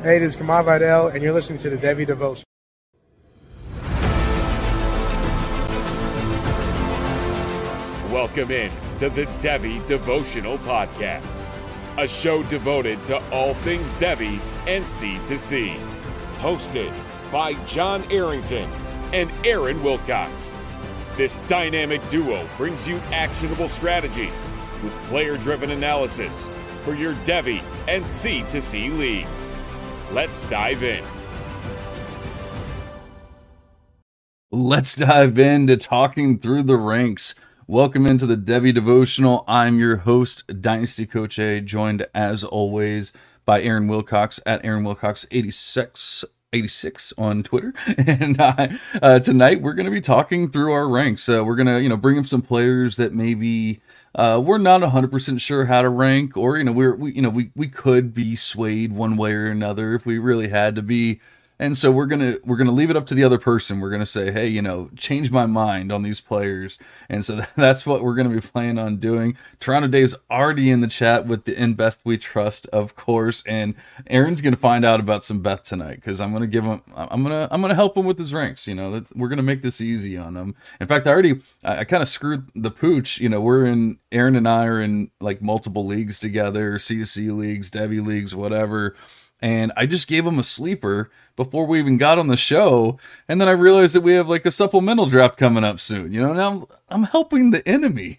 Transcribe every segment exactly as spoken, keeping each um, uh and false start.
Hey, this is Kamal Vidal, and you're listening to the Debbie Devotion. Welcome in to the Debbie Devotional Podcast, a show devoted to all things Debbie and C to C. Hosted by John Arrington and Aaron Wilcox. This dynamic duo brings you actionable strategies with player-driven analysis for your Debbie and C to C leagues. Let's dive in. Let's dive into talking through the ranks. Welcome into the Debbie Devotional. I'm your host, Dynasty Coach A, joined as always by Aaron Wilcox at Aaron Wilcox eighty-six, eighty-six on Twitter. And uh, uh, tonight we're going to be talking through our ranks. Uh, we're going to, you know, bring up some players that maybe uh, we're not one hundred percent sure how to rank, or you know, we're we, you know, we we could be swayed one way or another if we really had to be. And so we're gonna we're gonna leave it up to the other person. We're gonna say, hey, you know, change my mind on these players. And so that's what we're gonna be planning on doing. Toronto Dave's already in the chat with the In Beth We Trust, of course. And Aaron's gonna find out about some Beth tonight because I'm gonna give him I'm gonna I'm gonna help him with his ranks. You know, that's, we're gonna make this easy on him. In fact, I already I, I kind of screwed the pooch. You know, we're in Aaron and I are in like multiple leagues together, C S C leagues, Debbie leagues, whatever. And I just gave him a sleeper before we even got on the show. And then I realized that we have like a supplemental draft coming up soon. You know, now I'm, I'm helping the enemy.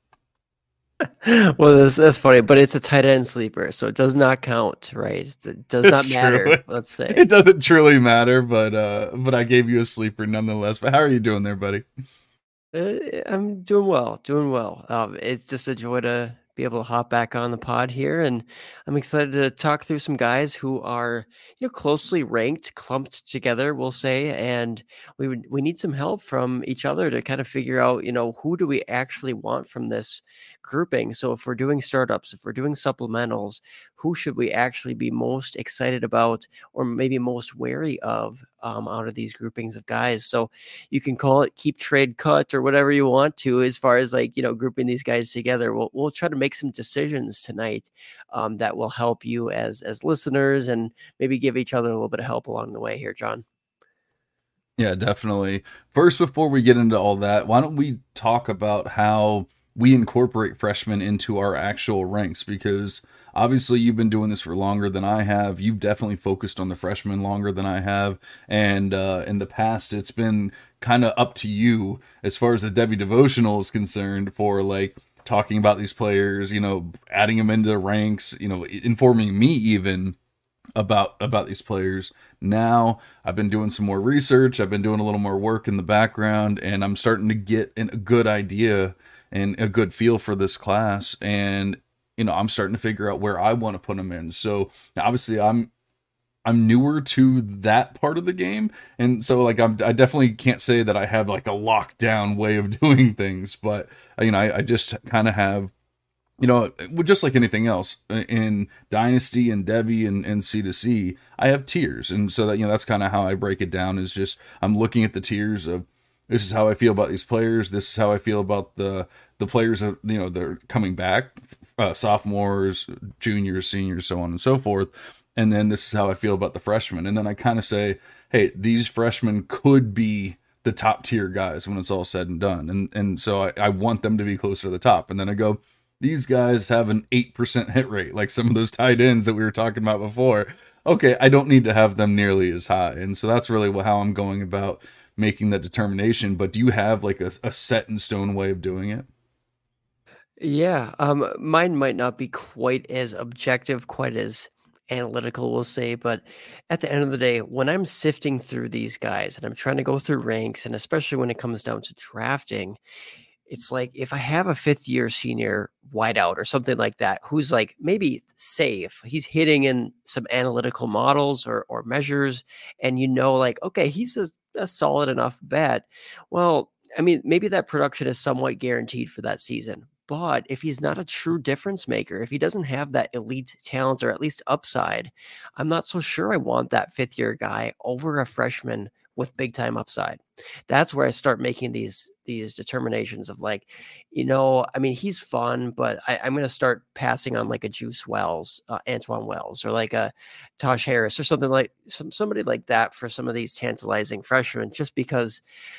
Well, that's, that's funny, but it's a tight end sleeper, so it does not count, right? It does It's not matter, true. let's say. It doesn't truly matter, but uh, but I gave you a sleeper nonetheless. But how are you doing there, buddy? Uh, I'm doing well, doing well. Um, it's just a joy to be able to hop back on the pod here, and I'm excited to talk through some guys who are, you know, closely ranked, clumped together, we'll say, and we would we need some help from each other to kind of figure out, you know, who do we actually want from this grouping. So if we're doing startups, if we're doing supplementals, who should we actually be most excited about, or maybe most wary of um, out of these groupings of guys? So you can call it keep, trade, cut, or whatever you want to, as far as like, you know, grouping these guys together. We'll we'll try to make some decisions tonight um, that will help you as as listeners, and maybe give each other a little bit of help along the way here, John. Yeah, definitely. First, before we get into all that, why don't we talk about how we incorporate freshmen into our actual ranks? Because obviously you've been doing this for longer than I have. You've definitely focused on the freshmen longer than I have. And uh, in the past, it's been kind of up to you as far as the Debbie Devotional is concerned for like talking about these players, you know, adding them into the ranks, you know, informing me even about about these players. Now I've been doing some more research. I've been doing a little more work in the background, and I'm starting to get a good idea and a good feel for this class. And, you know, I'm starting to figure out where I want to put them in. So obviously I'm, I'm newer to that part of the game. And so like, I'm, I definitely can't say that I have like a lockdown way of doing things, but you know, I, I just kind of have, you know, just like anything else in Dynasty and Debbie and, and C to C, I have tiers. And so that, you know, that's kind of how I break it down, is just, I'm looking at the tiers of, this is how I feel about these players. This is how I feel about the the players that, you know, they're coming back, uh, sophomores, juniors, seniors, so on and so forth. And then this is how I feel about the freshmen. And then I kind of say, hey, these freshmen could be the top tier guys when it's all said and done. And and so I, I want them to be closer to the top. And then I go, these guys have an eight percent hit rate, like some of those tight ends that we were talking about before. Okay, I don't need to have them nearly as high. And so that's really how I'm going about making that determination. But do you have like a, a set in stone way of doing it? Yeah, um, mine might not be quite as objective, quite as analytical, we'll say, but at the end of the day, when I'm sifting through these guys and I'm trying to go through ranks, and especially when it comes down to drafting, it's like if I have a fifth year senior wideout or something like that, who's like maybe safe, he's hitting in some analytical models or or measures, and you know, like, okay, he's a, a solid enough bet. Well, I mean, maybe that production is somewhat guaranteed for that season. But if he's not a true difference maker, if he doesn't have that elite talent or at least upside, I'm not so sure I want that fifth year guy over a freshman with big time upside. That's where I start making these these determinations of like, you know, I mean, he's fun, but I, I'm going to start passing on like a Juice Wells, uh, Antoine Wells, or like a Tosh Harris, or something like some somebody like that for some of these tantalizing freshmen, just because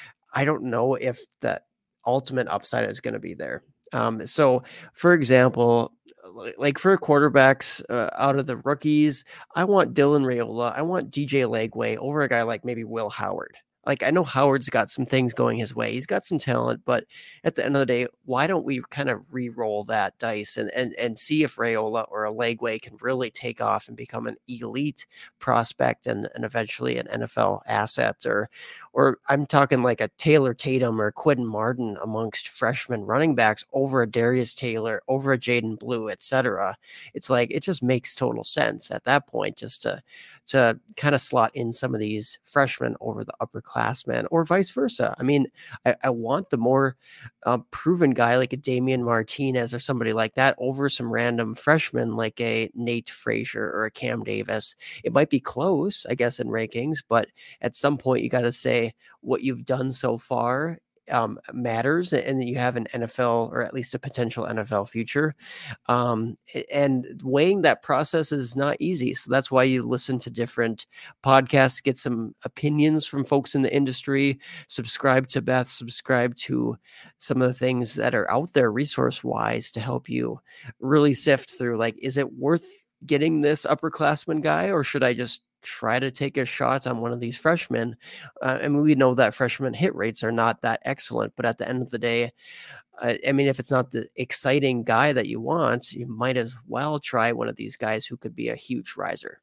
I don't know if that ultimate upside is going to be there. Um, so, for example, like for quarterbacks uh, out of the rookies, I want Dylan Raiola, I want D J Lagway over a guy like maybe Will Howard. Like, I know Howard's got some things going his way. He's got some talent, but at the end of the day, why don't we kind of re-roll that dice and and and see if Raiola or a Lagway can really take off and become an elite prospect and, and eventually an N F L asset, or or I'm talking like a Taylor Tatum or Quinn Martin amongst freshman running backs over a Darius Taylor, over a Jaden Blue, et cetera. It's like, it just makes total sense at that point just to to kind of slot in some of these freshmen over the upperclassmen, or vice versa. I mean, I, I want the more uh, proven guy like a Damian Martinez or somebody like that over some random freshman like a Nate Frazier or a Cam Davis. It might be close, I guess, in rankings, but at some point you got to say what you've done so far um, matters, and that you have an N F L, or at least a potential N F L future. Um, and weighing that process is not easy. So that's why you listen to different podcasts, get some opinions from folks in the industry, subscribe to Beth, subscribe to some of the things that are out there resource wise to help you really sift through, like, is it worth getting this upperclassman guy, or should I just try to take a shot on one of these freshmen? Uh, I mean, we know that freshman hit rates are not that excellent, but at the end of the day, uh, I mean, if it's not the exciting guy that you want, you might as well try one of these guys who could be a huge riser.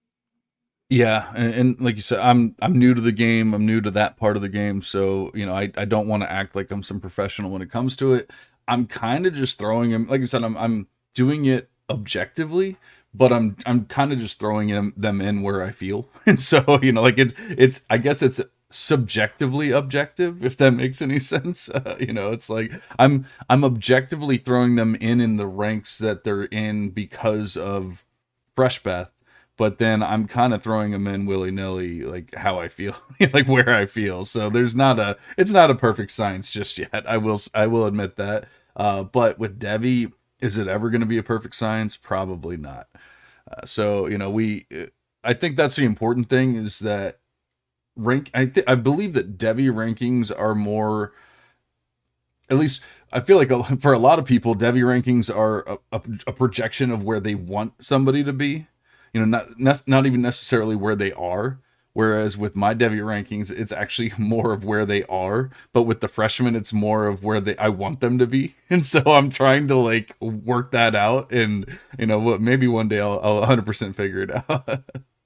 Yeah, and, and like you said, I'm I'm new to the game. I'm new to that part of the game, so you know, I, I don't want to act like I'm some professional when it comes to it. I'm kind of just throwing him, like I said, I'm I'm doing it objectively, but I'm I'm kind of just throwing them them in where I feel. And so, you know, like it's it's I guess it's subjectively objective, if that makes any sense. Uh, you know, it's like I'm I'm objectively throwing them in in the ranks that they're in because of Freshbeth, but then I'm kind of throwing them in willy-nilly, like how I feel, like where I feel. So there's not a it's not a perfect science just yet. I will I will admit that. Uh, but with Devy, is it ever going to be a perfect science? Probably not. Uh, so, you know, we, I think that's the important thing, is that rank, I th- I believe that Devy rankings are more, at least I feel like a, for a lot of people, Devy rankings are a, a, a projection of where they want somebody to be, you know, not, not, not even necessarily where they are. Whereas with my Devy rankings, it's actually more of where they are, but with the freshmen, it's more of where they I want them to be. And so I'm trying to like work that out, and you know what, maybe one day I'll, I'll one hundred percent figure it out.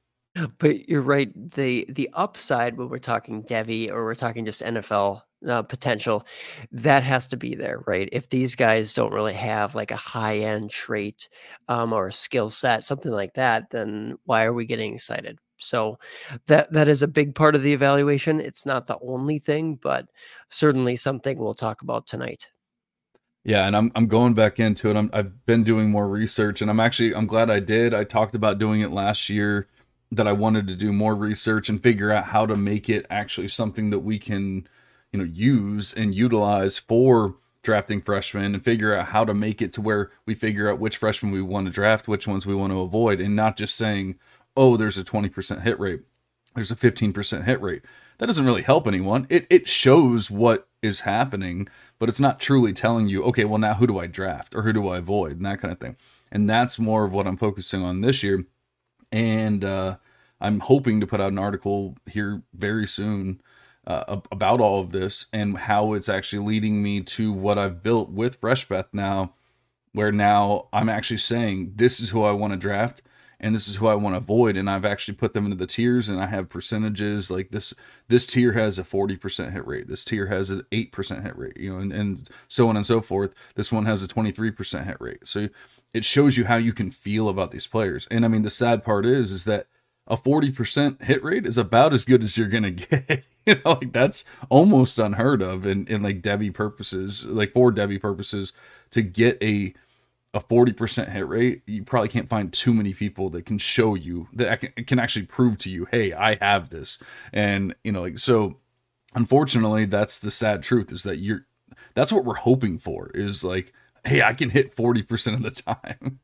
But you're right. The the upside when we're talking Devy, or we're talking just N F L uh, potential, that has to be there, right? If these guys don't really have like a high end trait um, or a skill set, something like that, then why are we getting excited? So that that is a big part of the evaluation. It's not the only thing, but certainly something we'll talk about tonight. Yeah, and I'm I'm going back into it. I'm, I've been doing more research, and I'm actually I'm glad I did. I talked about doing it last year, that I wanted to do more research and figure out how to make it actually something that we can, you know, use and utilize for drafting freshmen, and figure out how to make it to where we figure out which freshmen we want to draft, which ones we want to avoid, and not just saying, oh, there's a twenty percent hit rate, there's a fifteen percent hit rate. That doesn't really help anyone. It it shows what is happening, but it's not truly telling you, okay, well now who do I draft, or who do I avoid, and that kind of thing. And that's more of what I'm focusing on this year. And uh, I'm hoping to put out an article here very soon uh, about all of this, and how it's actually leading me to what I've built with Freshbeth now, where now I'm actually saying, this is who I want to draft, and this is who I want to avoid. And I've actually put them into the tiers, and I have percentages like this. This tier has a forty percent hit rate. This tier has an eight percent hit rate, you know, and, and so on and so forth. This one has a twenty-three percent hit rate. So it shows you how you can feel about these players. And I mean, the sad part is, is that a forty percent hit rate is about as good as you're going to get. You know, like that's almost unheard of in, in like Devy purposes, like for Devy purposes, to get a, a forty percent hit rate, you probably can't find too many people that can show you that can, can actually prove to you, hey, I have this. And, you know, like, so unfortunately, that's the sad truth, is that you're, that's what we're hoping for, is like, hey, I can hit forty percent of the time.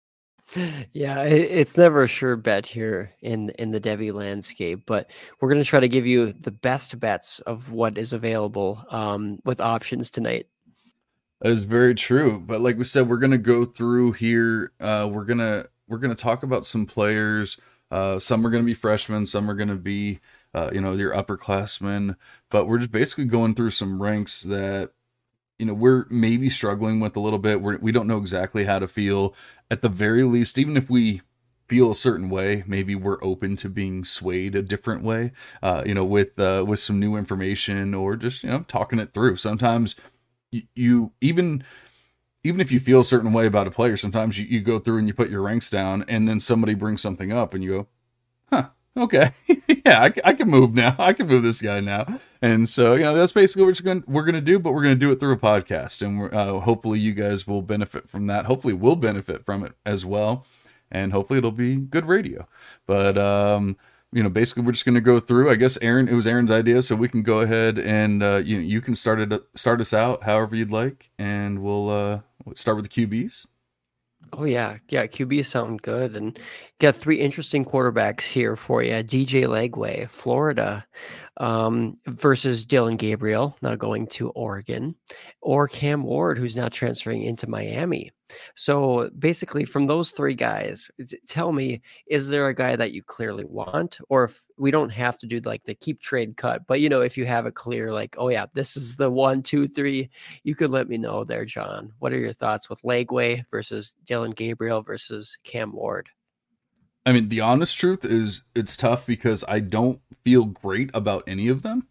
Yeah, it's never a sure bet here in in the Devi landscape, but we're going to try to give you the best bets of what is available um, with options tonight. That is very true. But like we said, we're gonna go through here. Uh, we're gonna we're gonna talk about some players. Uh, some are gonna be freshmen, some are gonna be uh, you know, your upperclassmen. But we're just basically going through some ranks that, you know, we're maybe struggling with a little bit. We're, we don't know exactly how to feel. At the very least, even if we feel a certain way, maybe we're open to being swayed a different way. Uh, you know, with uh, with some new information, or just, you know, talking it through. Sometimes you, you even even if you feel a certain way about a player, sometimes you, you go through and you put your ranks down, and then somebody brings something up, and you go, huh, okay, yeah, I, I can move now. I can move this guy now. And so, you know, that's basically what we're going we're going to do, but we're going to do it through a podcast, and we're, uh, hopefully you guys will benefit from that. Hopefully we'll benefit from it as well, and hopefully it'll be good radio. But um, you know, basically we're just going to go through. I guess Aaron, it was Aaron's idea, so we can go ahead and uh, you you can start it start us out however you'd like, and we'll uh, start with the Q Bs. Oh yeah, yeah. Q Bs sound good, and got three interesting quarterbacks here for you. D J Lagway, Florida, um, versus Dylan Gabriel, now going to Oregon, or Cam Ward, who's now transferring into Miami. So basically, from those three guys, tell me, is there a guy that you clearly want, or if we don't have to do like the keep trade cut, but you know, if you have a clear like, oh yeah, this is the one, two, three, you could let me know there, John. What are your thoughts with Lagway versus Dylan Gabriel versus Cam Ward? I mean, the honest truth is it's tough because I don't feel great about any of them.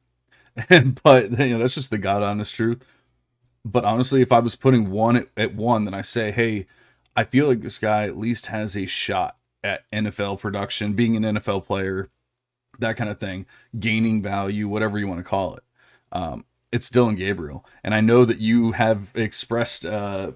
And but you know, that's just the God honest truth. But honestly, if I was putting one at, at one, then I say, hey, I feel like this guy at least has a shot at N F L production, being an N F L player, that kind of thing, gaining value, whatever you want to call it. Um, it's Dylan Gabriel. And I know that you have expressed uh,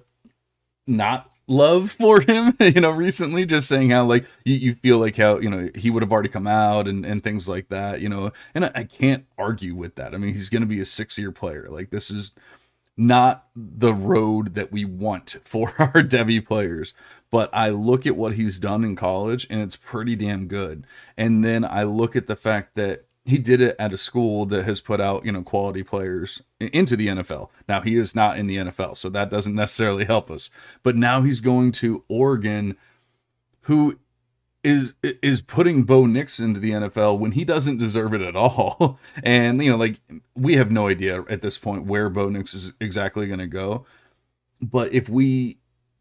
not love for him, you know, recently, just saying how like you, you feel like how, you know, he would have already come out and, and things like that, you know, and I, I can't argue with that. I mean, he's going to be a six year player. Like, this is not the road that we want for our Devi players, but I look at what he's done in college and it's pretty damn good. And then I look at the fact that he did it at a school that has put out, you know, quality players into the N F L. Now, he is not in the N F L, so that doesn't necessarily help us. But now he's going to Oregon, who is is putting Bo Nix into the N F L when he doesn't deserve it at all. And, you know, like, we have no idea at this point where Bo Nix is exactly going to go. But if we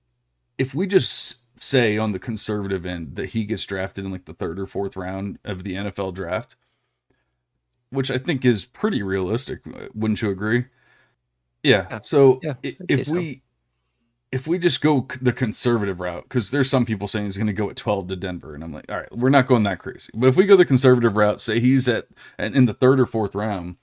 if we just say on the conservative end that he gets drafted in like the third or fourth round of the N F L draft, which I think is pretty realistic, wouldn't you agree? Yeah. yeah. So yeah, if we so. if we just go the conservative route, because there's some people saying he's going to go at twelve to Denver, and I'm like, all right, we're not going that crazy. But if we go the conservative route, say he's at in the third or fourth round,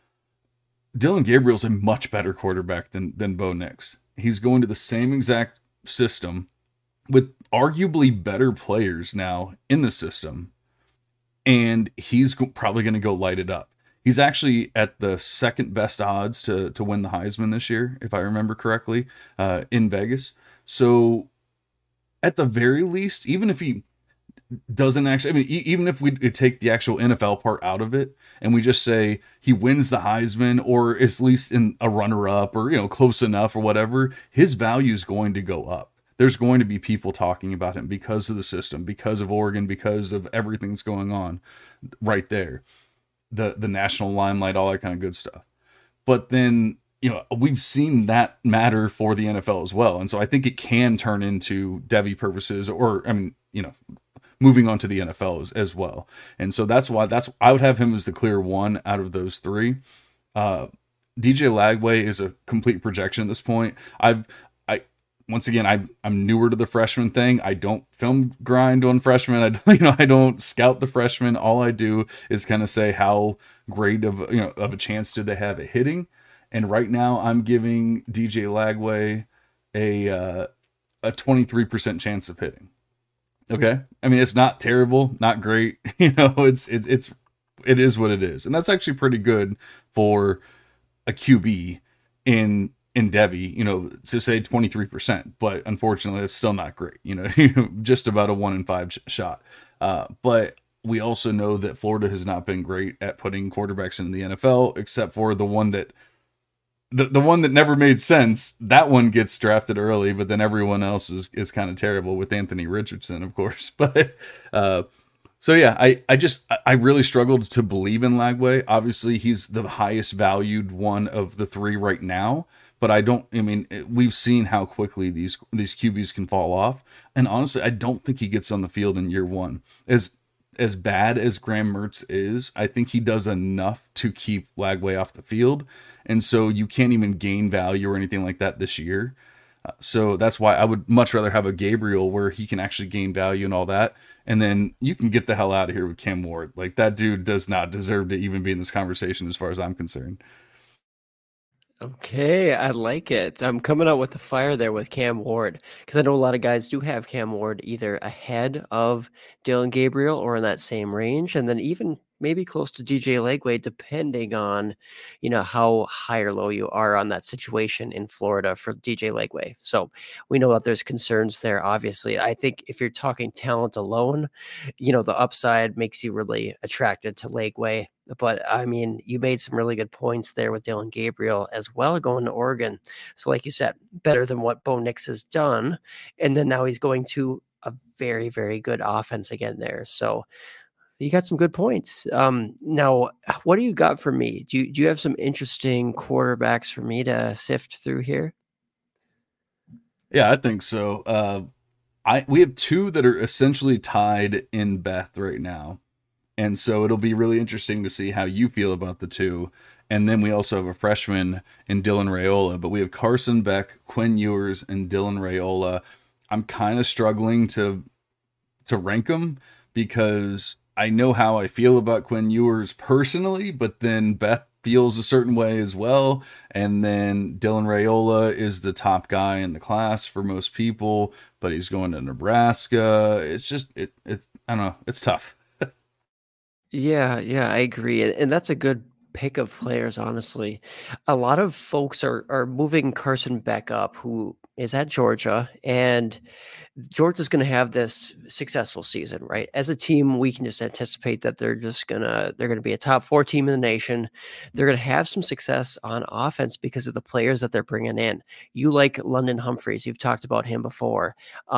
Dylan Gabriel's a much better quarterback than than Bo Nix. He's going to the same exact system with arguably better players now in the system. And he's probably going to go light it up. He's actually at the second best odds to to win the Heisman this year, if I remember correctly, uh, in Vegas. So at the very least, even if he doesn't actually, I mean, even if we take the actual N F L part out of it and we just say he wins the Heisman or is at least in a runner-up or, you know, close enough or whatever, his value is going to go up. There's going to be people talking about him because of the system, because of Oregon, because of everything that's going on right there. The the national limelight, all that kind of good stuff. But then, you know, we've seen that matter for the N F L as well. And so I think it can turn into Devi purposes, or, I mean, you know, moving on to the N F L as, as well. And so that's why that's I would have him as the clear one out of those three. Uh, D J Lagway is a complete projection at this point. I've Once again, I, I'm newer to the freshman thing. I don't film grind on freshmen. I don't, you know, I don't scout the freshmen. All I do is kind of say how great of, you know, of a chance do they have at hitting. And right now I'm giving D J Lagway a, uh, a twenty-three percent chance of hitting. Okay. I mean, it's not terrible, not great. You know, it's, it's, it's, it is what it is. And that's actually pretty good for a Q B in, in Devy, you know, to say twenty-three percent, but unfortunately it's still not great, you know, just about a one in five sh- shot. Uh, but we also know that Florida has not been great at putting quarterbacks in the N F L, except for the one that The the one that never made sense. That one gets drafted early, but then everyone else is, is kind of terrible with Anthony Richardson, of course. But uh, so yeah, I, I just I really struggled to believe in Lagway. Obviously, he's the highest valued one of the three right now. But I don't. I mean, we've seen how quickly these these Q Bs can fall off, and honestly, I don't think he gets on the field in year one. As as bad as Graham Mertz is, I think he does enough to keep Lagway off the field. And so you can't even gain value or anything like that this year. Uh, so that's why I would much rather have a Gabriel where he can actually gain value and all that. And then you can get the hell out of here with Cam Ward. Like, that dude does not deserve to even be in this conversation as far as I'm concerned. Okay, I like it. I'm coming out with the fire there with Cam Ward, because I know a lot of guys do have Cam Ward either ahead of Dylan Gabriel or in that same range, and then even maybe close to D J Lagway, depending on, you know, how high or low you are on that situation in Florida for D J Lagway. So we know that there's concerns there. Obviously, I think if you're talking talent alone, you know, the upside makes you really attracted to Lagway. But I mean, you made some really good points there with Dylan Gabriel as well going to Oregon. So like you said, better than what Bo Nix has done. And then now he's going to a very, very good offense again there. So you got some good points. Um, now, what do you got for me? Do you, do you have some interesting quarterbacks for me to sift through here? Yeah, I think so. Uh, I we have two that are essentially tied in Beth right now. And so it'll be really interesting to see how you feel about the two. And then we also have a freshman in Dylan Raiola, but we have Carson Beck, Quinn Ewers, and Dylan Raiola. I'm kind of struggling to to rank them because I know how I feel about Quinn Ewers personally, but then Beth feels a certain way as well. And then Dylan Raiola is the top guy in the class for most people, but he's going to Nebraska. It's just, it, it's, I don't know, it's tough. Yeah, yeah, I agree. And, and that's a good pick of players, honestly. A lot of folks are are moving Carson Beck up, who is at Georgia, and Georgia's going to have this successful season, right? As a team, we can just anticipate that they're just gonna they're gonna be a top four team in the nation. They're gonna have some success on offense because of the players that they're bringing in. You like London Humphreys, you've talked about him before.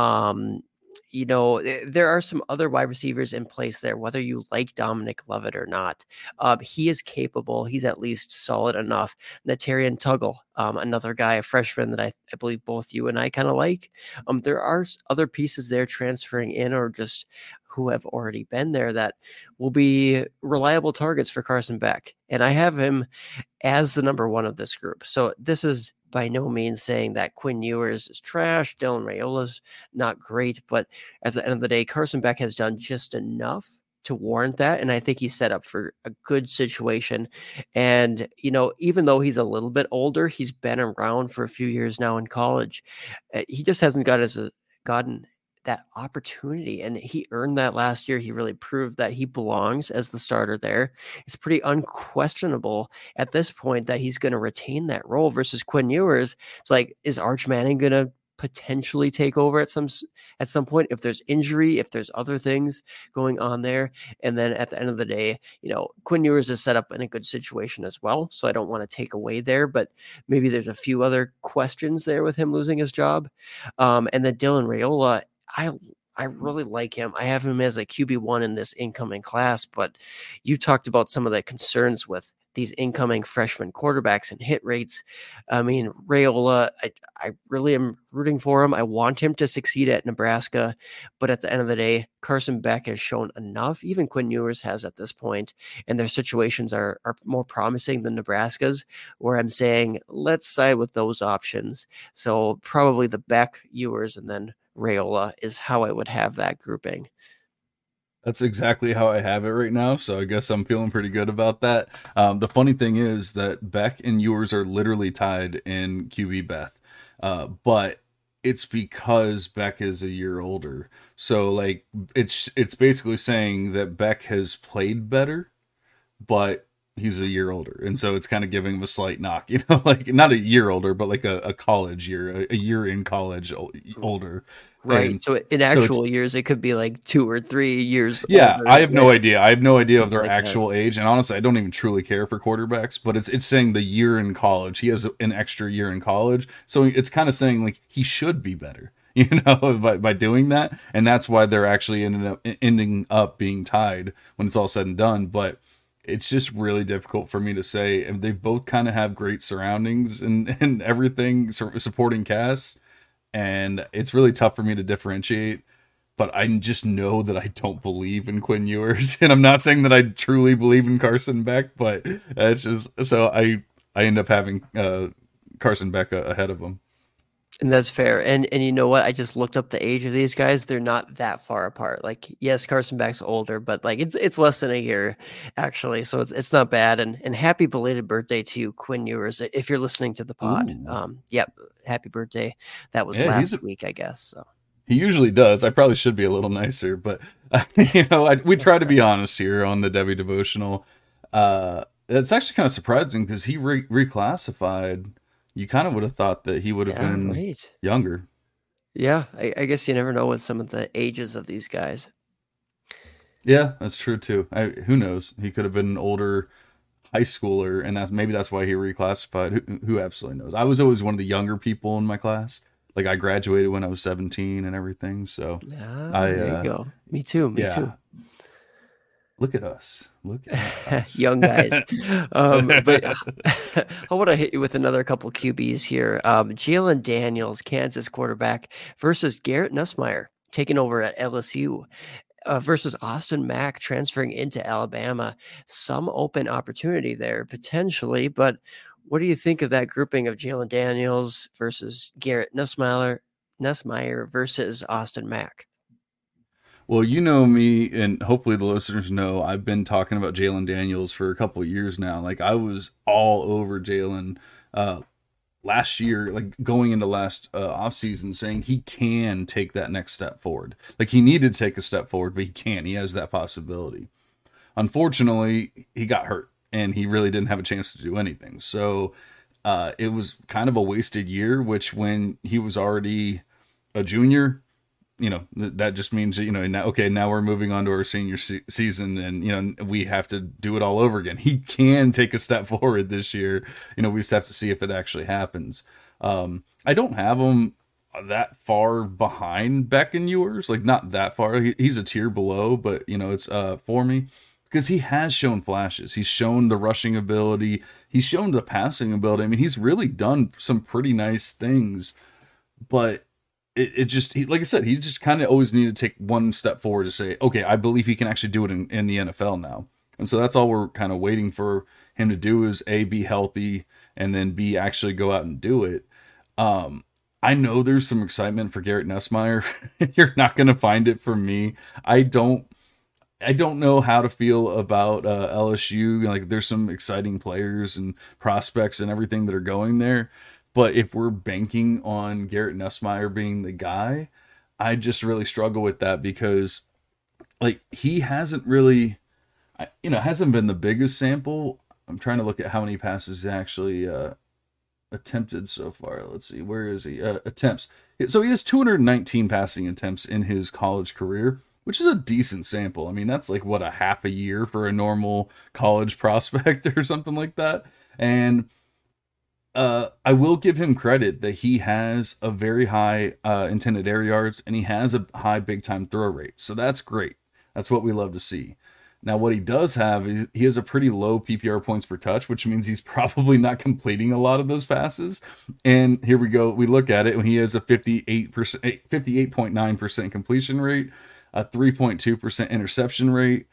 Um, you know, there are some other wide receivers in place there, whether you like Dominic Lovett or not. Um, he is capable. He's at least solid enough. Natarian Tuggle, um, another guy, a freshman that I, I believe both you and I kind of like. Um, there are other pieces there transferring in or just who have already been there that will be reliable targets for Carson Beck. And I have him as the number one of this group. So this is by no means saying that Quinn Ewers is trash, Dylan Raiola's not great, but at the end of the day, Carson Beck has done just enough to warrant that. And I think he's set up for a good situation. And, you know, even though he's a little bit older, he's been around for a few years now in college. Uh, he just hasn't got as a, gotten that opportunity, and he earned that last year. He really proved that he belongs as the starter there. It's pretty unquestionable at this point that he's going to retain that role versus Quinn Ewers. It's like, is Arch Manning going to potentially take over at some at some point if there's injury, if there's other things going on there? And then at the end of the day, you know, Quinn Ewers is set up in a good situation as well, so I don't want to take away there, but maybe there's a few other questions there with him losing his job. Um, and then Dylan Raiola, I I really like him. I have him as a Q B one in this incoming class, but you talked about some of the concerns with these incoming freshman quarterbacks and hit rates. I mean, Raiola, I, I really am rooting for him. I want him to succeed at Nebraska, but at the end of the day, Carson Beck has shown enough. Even Quinn Ewers has at this point, and their situations are, are more promising than Nebraska's, where I'm saying, let's side with those options. So probably the Beck, Ewers, and then Raiola is how I would have that grouping. That's exactly how I have it right now, so I guess I'm feeling pretty good about that. Um, the funny thing is that Beck and Ewers are literally tied in Q B Beth, uh, but it's because Beck is a year older. So like it's it's basically saying that Beck has played better, but he's a year older, and so it's kind of giving him a slight knock, you know, like not a year older, but like a, a college year, a, a year in college older. Right. And so in actual so years, it could be like two or three years. Yeah, older, I have right? no idea. I have no idea Something of their like actual that. age, and honestly, I don't even truly care for quarterbacks. But it's it's saying the year in college. He has an extra year in college, so it's kind of saying like he should be better, you know, by by doing that, and that's why they're actually ending up ending up being tied when it's all said and done. But it's just really difficult for me to say, and they both kind of have great surroundings and and everything, supporting casts. And it's really tough for me to differentiate, but I just know that I don't believe in Quinn Ewers, and I'm not saying that I truly believe in Carson Beck, but it's just so I I end up having uh, Carson Beck ahead of him. And that's fair. And and you know what? I just looked up the age of these guys. They're not that far apart. Like, yes, Carson Beck's older, but like it's it's less than a year actually. So it's it's not bad. And and happy belated birthday to you, Quinn Ewers, if you're listening to the pod. Ooh. Um, yep, happy birthday. That was Yeah, last a, week, I guess. So he usually does. I probably should be a little nicer, but uh, you know, I, we try to be honest here on the Devy Devotional. Uh, it's actually kind of surprising because he re- reclassified. You kind of would have thought that he would have yeah, been right. younger. Yeah, I, I guess you never know with some of the ages of these guys. Yeah, that's true too. I, who knows? He could have been an older high schooler, and that's maybe that's why he reclassified. Who, who absolutely knows? I was always one of the younger people in my class. Like I graduated when I was seventeen and everything. So yeah, I, there you uh, go. Me too. Me yeah. too. Look at us. Look at us. Young guys. um, but how about I hit you with another couple Q Bs here? Um, Jalen Daniels, Kansas quarterback, versus Garrett Nussmeier, taking over at L S U, uh, versus Austin Mack, transferring into Alabama. Some open opportunity there, potentially. But what do you think of that grouping of Jalen Daniels versus Garrett Nussmeier, Nussmeier versus Austin Mack? Well, you know me, and hopefully the listeners know, I've been talking about Jalen Daniels for a couple of years now. Like, I was all over Jalen uh, last year, like going into last uh, offseason, saying he can take that next step forward. Like, he needed to take a step forward, but he can. He has that possibility. Unfortunately, he got hurt, and he really didn't have a chance to do anything. So uh, it was kind of a wasted year, which when he was already a junior, you know, th- that just means that, you know, now, okay, now we're moving on to our senior se- season and, you know, we have to do it all over again. He can take a step forward this year. You know, we just have to see if it actually happens. Um, I don't have him that far behind Beck and Ewers, like not that far. He, he's a tier below, but, you know, it's uh, for me because he has shown flashes. He's shown the rushing ability. He's shown the passing ability. I mean, he's really done some pretty nice things, but It, it just, he, like I said, he just kind of always needed to take one step forward to say, okay, I believe he can actually do it in, in the N F L now. And so that's all we're kind of waiting for him to do is A, be healthy, and then B, actually go out and do it. Um, I know there's some excitement for Garrett Nussmeier. You're not going to find it from me. I don't, I don't know how to feel about uh, L S U. Like, there's some exciting players and prospects and everything that are going there. But if we're banking on Garrett Nussmeier being the guy, I just really struggle with that because, like, he hasn't really, you know, hasn't been the biggest sample. I'm trying to look at how many passes he actually uh, attempted so far. Let's see, where is he? Uh, attempts. So he has two hundred nineteen passing attempts in his college career, which is a decent sample. I mean, that's like, what, a half a year for a normal college prospect or something like that. And Uh, I will give him credit that he has a very high uh, intended air yards and he has a high big time throw rate. So that's great. That's what we love to see. Now, what he does have is he has a pretty low P P R points per touch, which means he's probably not completing a lot of those passes. And here we go. We look at it when he has a fifty-eight percent, fifty-eight point nine percent completion rate, a three point two percent interception rate,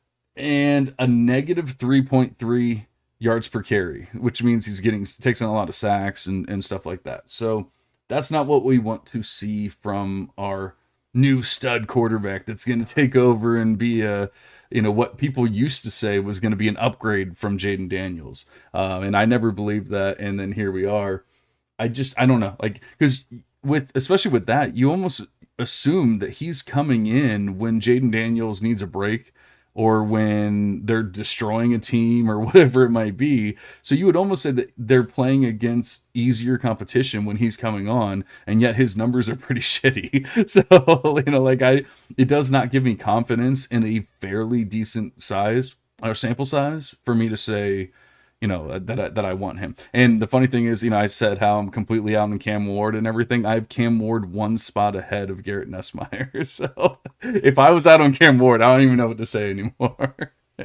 and a negative three point three yards per carry, which means he's getting takes on a lot of sacks and, and stuff like that. So that's not what we want to see from our new stud quarterback that's going to take over and be a, you know, what people used to say was going to be an upgrade from Jayden Daniels. Um, and I never believed that. And then here we are. I just, I don't know, like, because with especially with that, you almost assume that he's coming in when Jaden Daniels needs a break or when they're destroying a team or whatever it might be. So you would almost say that they're playing against easier competition when he's coming on, and yet his numbers are pretty shitty. So, you know, like I, it does not give me confidence in a fairly decent size or sample size for me to say, you know, that I, that I want him. And the funny thing is, you know, I said how I'm completely out on Cam Ward and everything. I have Cam Ward one spot ahead of Garrett Nussmeier. So if I was out on Cam Ward, I don't even know what to say anymore.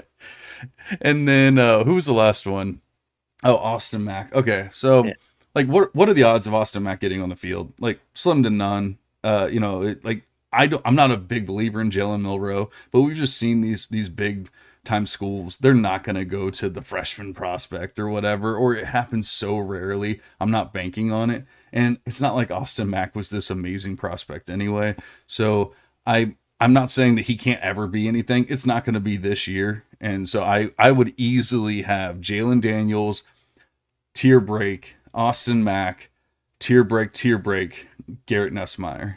And then uh, who was the last one? Oh, Austin Mack. Okay, so yeah. like, what what are the odds of Austin Mack getting on the field? Like, slim to none. Uh, you know, it, like I don't. I'm not a big believer in Jalen Milroe, but we've just seen these these big time schools, they're not going to go to the freshman prospect or whatever, or it happens so rarely. I'm not banking on it. And it's not like Austin Mack was this amazing prospect anyway. So I, I'm not saying that he can't ever be anything. It's not going to be this year. And so I, I would easily have Jalen Daniels, tier break, Austin Mack, tier break, tier break, Garrett Nussmeier.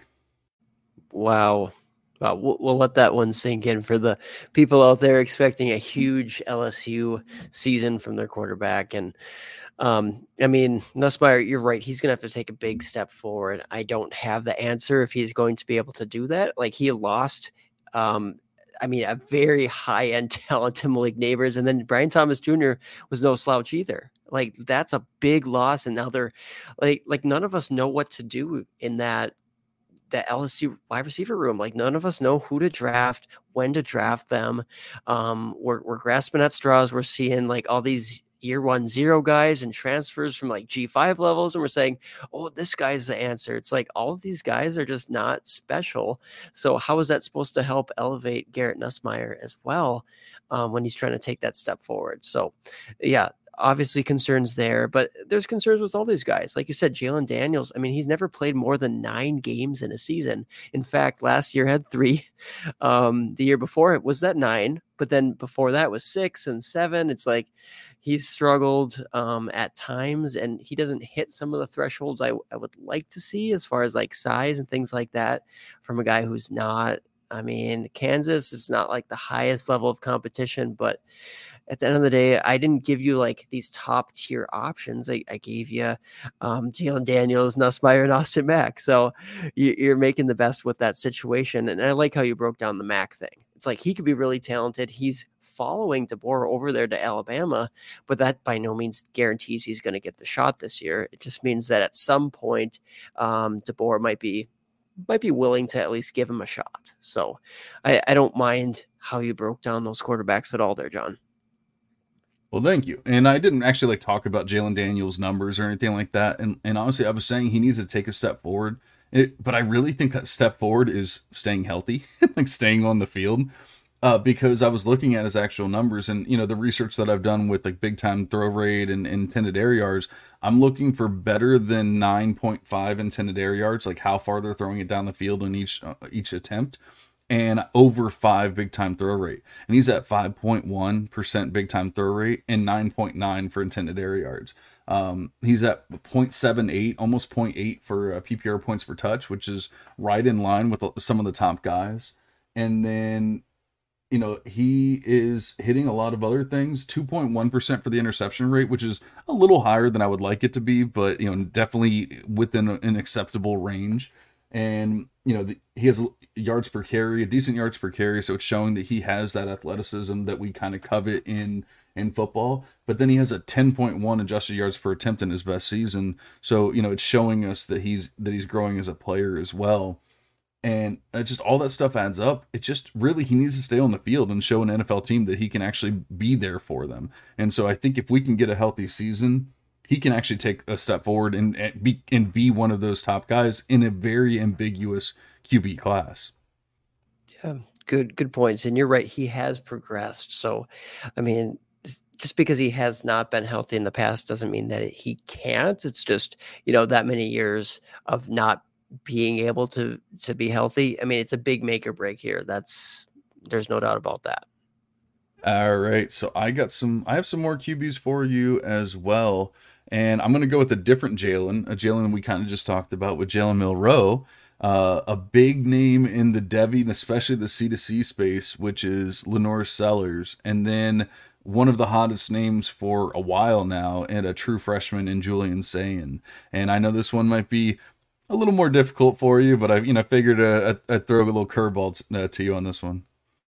Wow. Uh, we'll, we'll let that one sink in for the people out there expecting a huge L S U season from their quarterback. And um, I mean, Nussmeier, you're right. He's going to have to take a big step forward. I don't have the answer if he's going to be able to do that. Like he lost, um, I mean, a very high end talent to Malik Neighbors. And then Brian Thomas Junior was no slouch either. Like that's a big loss. And now they're like, like none of us know what to do in that the L S U wide receiver room. Like none of us know who to draft, when to draft them. Um, we're, we're grasping at straws. We're seeing like all these year one zero guys and transfers from like G five levels. And we're saying, oh, this guy's the answer. It's like all of these guys are just not special. So how is that supposed to help elevate Garrett Nussmeier as well um, when he's trying to take that step forward? So yeah, obviously concerns there, but there's concerns with all these guys. Like you said, Jalen Daniels, I mean, he's never played more than nine games in a season. In fact, last year had three. Um, the year before it was that nine, but then before that was six and seven. It's like he's struggled um, at times, and he doesn't hit some of the thresholds I, I would like to see as far as like size and things like that from a guy who's not, I mean, Kansas is not like the highest level of competition, but at the end of the day, I didn't give you like these top tier options. I, I gave you um, Jalen Daniels, Nussmeier, and Austin Mack. So you, you're making the best with that situation. And I like how you broke down the Mack thing. It's like he could be really talented. He's following DeBoer over there to Alabama, but that by no means guarantees he's going to get the shot this year. It just means that at some point, um, DeBoer might be might be willing to at least give him a shot. So I, I don't mind how you broke down those quarterbacks at all there, John. Well, thank you. And I didn't actually like talk about Jalen Daniels' numbers or anything like that. And and honestly, I was saying he needs to take a step forward. It, but I really think that step forward is staying healthy, like staying on the field. Uh, because I was looking at his actual numbers and, you know, the research that I've done with like big time throw rate and, and intended air yards, I'm looking for better than nine point five intended air yards, like how far they're throwing it down the field in each uh, each attempt, and over five big time throw rate. And he's at five point one percent big time throw rate and nine point nine for intended air yards. Um, he's at zero point seven eight, almost zero point eight for uh, P P R points per touch, which is right in line with some of the top guys. And then, you know, he is hitting a lot of other things, two point one percent for the interception rate, which is a little higher than I would like it to be, but, you know, definitely within an acceptable range. And, you know, the, he has yards per carry, a decent yards per carry. So it's showing that he has that athleticism that we kind of covet in, in football. But then he has a ten point one adjusted yards per attempt in his best season. So, you know, it's showing us that he's, that he's growing as a player as well. And it just all that stuff adds up. It just really, he needs to stay on the field and show an N F L team that he can actually be there for them. And so I think if we can get a healthy season, he can actually take a step forward and, and be and be one of those top guys in a very ambiguous Q B class. Yeah, good good points. And you're right, he has progressed. So, I mean, just because he has not been healthy in the past doesn't mean that it, he can't. It's just, you know, that many years of not being able to to be healthy. I mean, it's a big make or break here. That's there's no doubt about that. All right, so I got some I have some more Q Bs for you as well. And I'm going to go with a different Jalen, a Jalen we kind of just talked about with Jalen Milroe, uh, a big name in the Devy and especially the C to C space, which is Lenore Sellers. And then one of the hottest names for a while now, and a true freshman in Julian Sayin. And I know this one might be a little more difficult for you, but I, you know, figured uh, I'd, I'd throw a little curveball t- uh, to you on this one.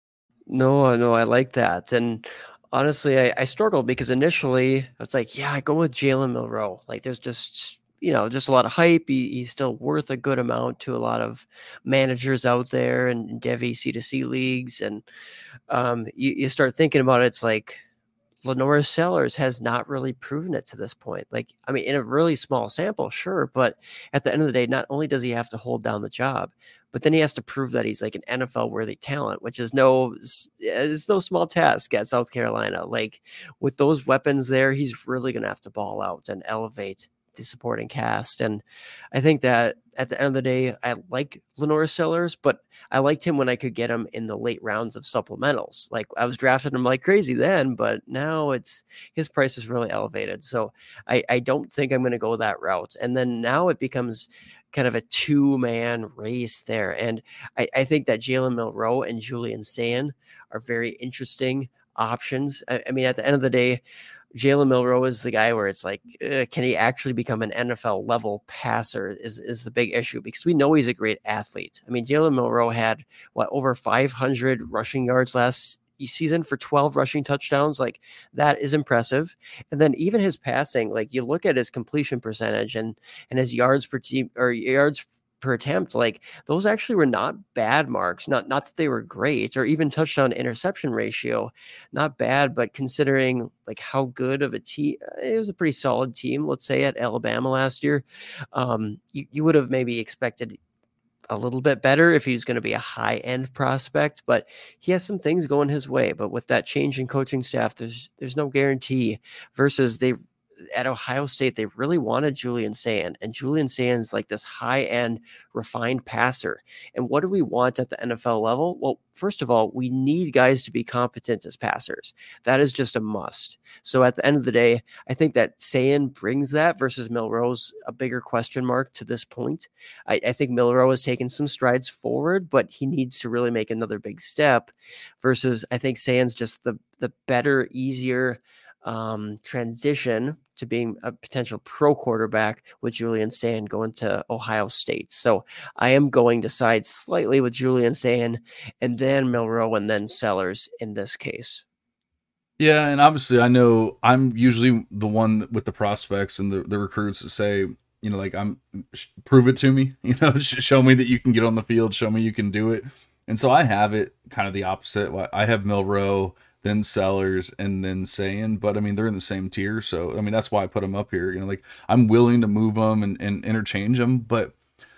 No, no, I like that. And honestly, I, I struggled because initially I was like, yeah, I go with Jalen Milroe. Like there's just, you know, just a lot of hype. He, he's still worth a good amount to a lot of managers out there and Devy C to C leagues. And um, you, you start thinking about it, it's like Lenora Sellers has not really proven it to this point. Like, I mean, in a really small sample, sure. But at the end of the day, not only does he have to hold down the job, but then he has to prove that he's like an N F L worthy talent, which is no, it's no small task at South Carolina. Like with those weapons there, he's really going to have to ball out and elevate the supporting cast. And I think that at the end of the day, I like Lenora Sellers, but I liked him when I could get him in the late rounds of supplementals. Like I was drafting him like crazy then, but now it's his price is really elevated. So I, I don't think I'm going to go that route. And then now it becomes kind of a two-man race there. And I, I think that Jalen Milroe and Julian Sayin are very interesting options. I, I mean, at the end of the day, Jalen Milroe is the guy where it's like, uh, can he actually become an N F L level passer is, is the big issue because we know he's a great athlete. I mean, Jalen Milroe had what over five hundred rushing yards last season for twelve rushing touchdowns. Like that is impressive. And then even his passing, like you look at his completion percentage and, and his yards per team or yards per attempt, like those actually were not bad marks. Not, not that they were great or even touchdown interception ratio, not bad, but considering like how good of a team, it was a pretty solid team, let's say at Alabama last year. Um, you, you would have maybe expected a little bit better if he's going to be a high end prospect, but he has some things going his way. But with that change in coaching staff, there's there's no guarantee. Versus they at Ohio State, they really wanted Julian Sayin, and Julian Sayin's like this high end refined passer. And what do we want at the N F L level? Well, first of all, we need guys to be competent as passers. That is just a must. So at the end of the day, I think that Sayin brings that versus Milroe's a bigger question mark to this point. I, I think Milroe has taken some strides forward, but he needs to really make another big step versus I think Sayin's just the, the better, easier um, transition to being a potential pro quarterback with Julian Sayin going to Ohio State. So I am going to side slightly with Julian Sayin and then Milroe and then Sellers in this case. Yeah, and obviously I know I'm usually the one with the prospects and the, the recruits that say, you know, like I'm prove it to me, you know, show me that you can get on the field, show me you can do it. And so I have it kind of the opposite. I have Milroe, then Sellers, and then Sayin, but I mean, they're in the same tier. So, I mean, that's why I put them up here. You know, like I'm willing to move them and, and interchange them, but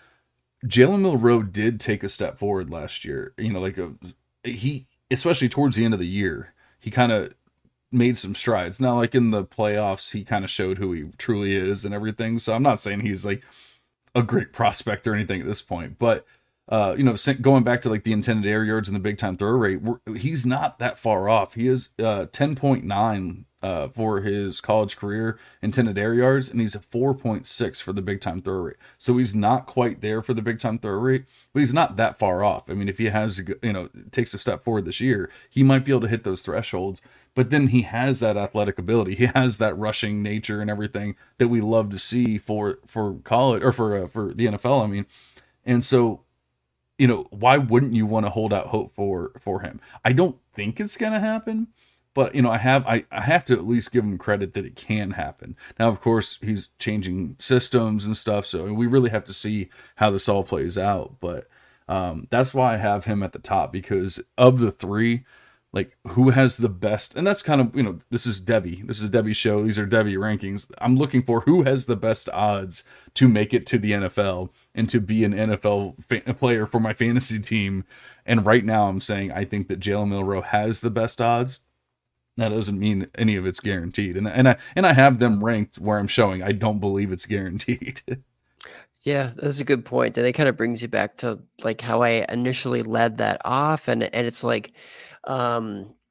Jalen Milroe did take a step forward last year. You know, like a, he, especially towards the end of the year, he kind of made some strides. Now, like in the playoffs, he kind of showed who he truly is and everything. So I'm not saying he's like a great prospect or anything at this point, but Uh, you know, going back to like the intended air yards and the big time throw rate, he's not that far off. He is uh, ten point nine uh, for his college career intended air yards, and he's a four point six for the big time throw rate. So he's not quite there for the big time throw rate, but he's not that far off. I mean, if he has, you know, takes a step forward this year, he might be able to hit those thresholds. But then he has that athletic ability. He has that rushing nature and everything that we love to see for for college or for uh, for the N F L. I mean, and so. You know, why wouldn't you want to hold out hope for for him? I don't think it's going to happen, but you know, I have I, I have to at least give him credit that it can happen. Now, of course, he's changing systems and stuff, so we really have to see how this all plays out. But um, that's why I have him at the top, because of the three, like who has the best, and that's kind of, you know, this is Devy. This is a Devy show. These are Devy rankings. I'm looking for who has the best odds to make it to the N F L and to be an N F L fa- player for my fantasy team. And right now I'm saying I think that Jalen Milroe has the best odds. That doesn't mean any of it's guaranteed. And, and I and I have them ranked where I'm showing I don't believe it's guaranteed. Yeah, that's a good point. And it kind of brings you back to like how I initially led that off. And and it's like, um,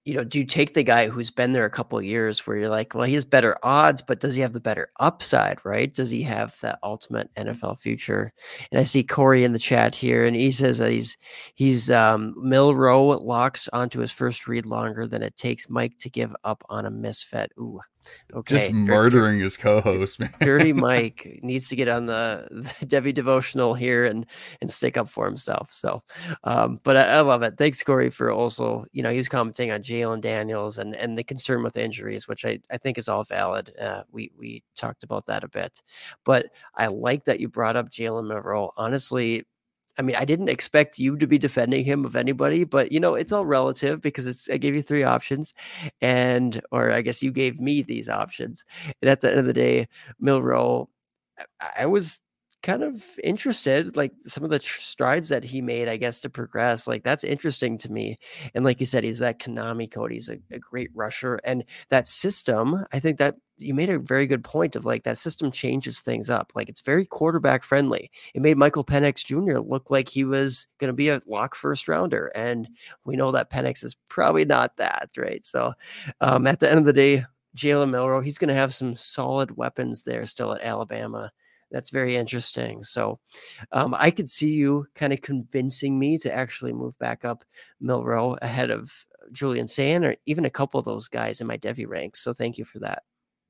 you know, do you take the guy who's been there a couple of years where you're like, well, he has better odds, but does he have the better upside, right? Does he have that ultimate N F L future? And I see Corey in the chat here, and he says that he's he's um, Milroe locks onto his first read longer than it takes Mike to give up on a misfit. Ooh, okay. Just murdering his co-host, man. Dirty Mike needs to get on the, the Devy devotional here and and stick up for himself. So, um, but I, I love it. Thanks, Corey, for also, you know, he was commenting on Jalen Daniels and and the concern with injuries, which I, I think is all valid. Uh, we we talked about that a bit, but I like that you brought up Jalen Milroe. Honestly, I mean, I didn't expect you to be defending him of anybody, but you know, it's all relative because it's I gave you three options, and or I guess you gave me these options. And at the end of the day, Milroe, I, I was kind of interested, like some of the tr- strides that he made, I guess, to progress. Like that's interesting to me. And like you said, he's that Konami code. He's a, a great rusher, and that system. I think that you made a very good point of like that system changes things up. Like it's very quarterback friendly. It made Michael Penix Junior look like he was going to be a lock first rounder. And we know that Penix is probably not that, right? So um, at the end of the day, Jalen Milroe, he's going to have some solid weapons there still at Alabama. That's very interesting. So um, I could see you kind of convincing me to actually move back up Milroe ahead of Julian Sayin or even a couple of those guys in my Devy ranks. So thank you for that.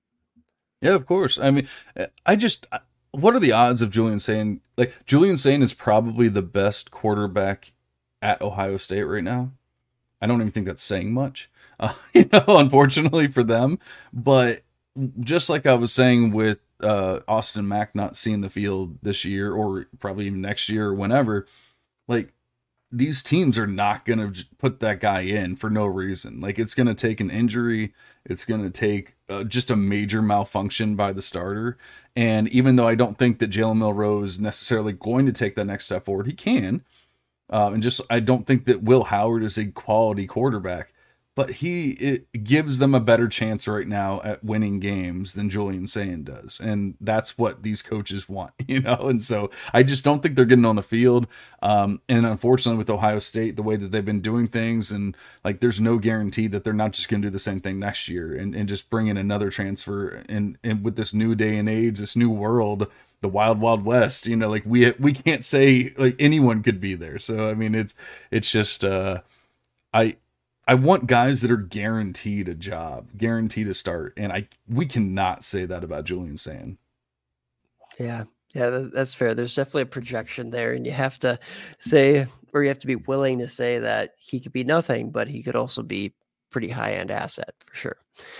Yeah, of course. I mean, I just, what are the odds of Julian Sayin? Like, Julian Sayin is probably the best quarterback at Ohio State right now. I don't even think that's saying much, uh, you know, unfortunately for them. But just like I was saying with uh, Austin Mack not seeing the field this year or probably even next year or whenever, like, these teams are not going to put that guy in for no reason. Like, it's going to take an injury. It's going to take uh, just a major malfunction by the starter. And even though I don't think that Jalen Milroe is necessarily going to take that next step forward, he can. Um, and just, I don't think that Will Howard is a quality quarterback, but he it gives them a better chance right now at winning games than Julian Sayin does. And that's what these coaches want, you know? And so I just don't think they're getting on the field. Um, and unfortunately with Ohio State, the way that they've been doing things, and like, there's no guarantee that they're not just going to do the same thing next year and, and just bring in another transfer. And, and with this new day and age, this new world, the wild, wild west, you know, like we, we can't say like anyone could be there. So, I mean, it's, it's just, uh, I, I want guys that are guaranteed a job, guaranteed a start, and I we cannot say that about Julian Sayin. Yeah, yeah, that's fair. There's definitely a projection there, and you have to say, or you have to be willing to say that he could be nothing, but he could also be pretty high end asset for sure.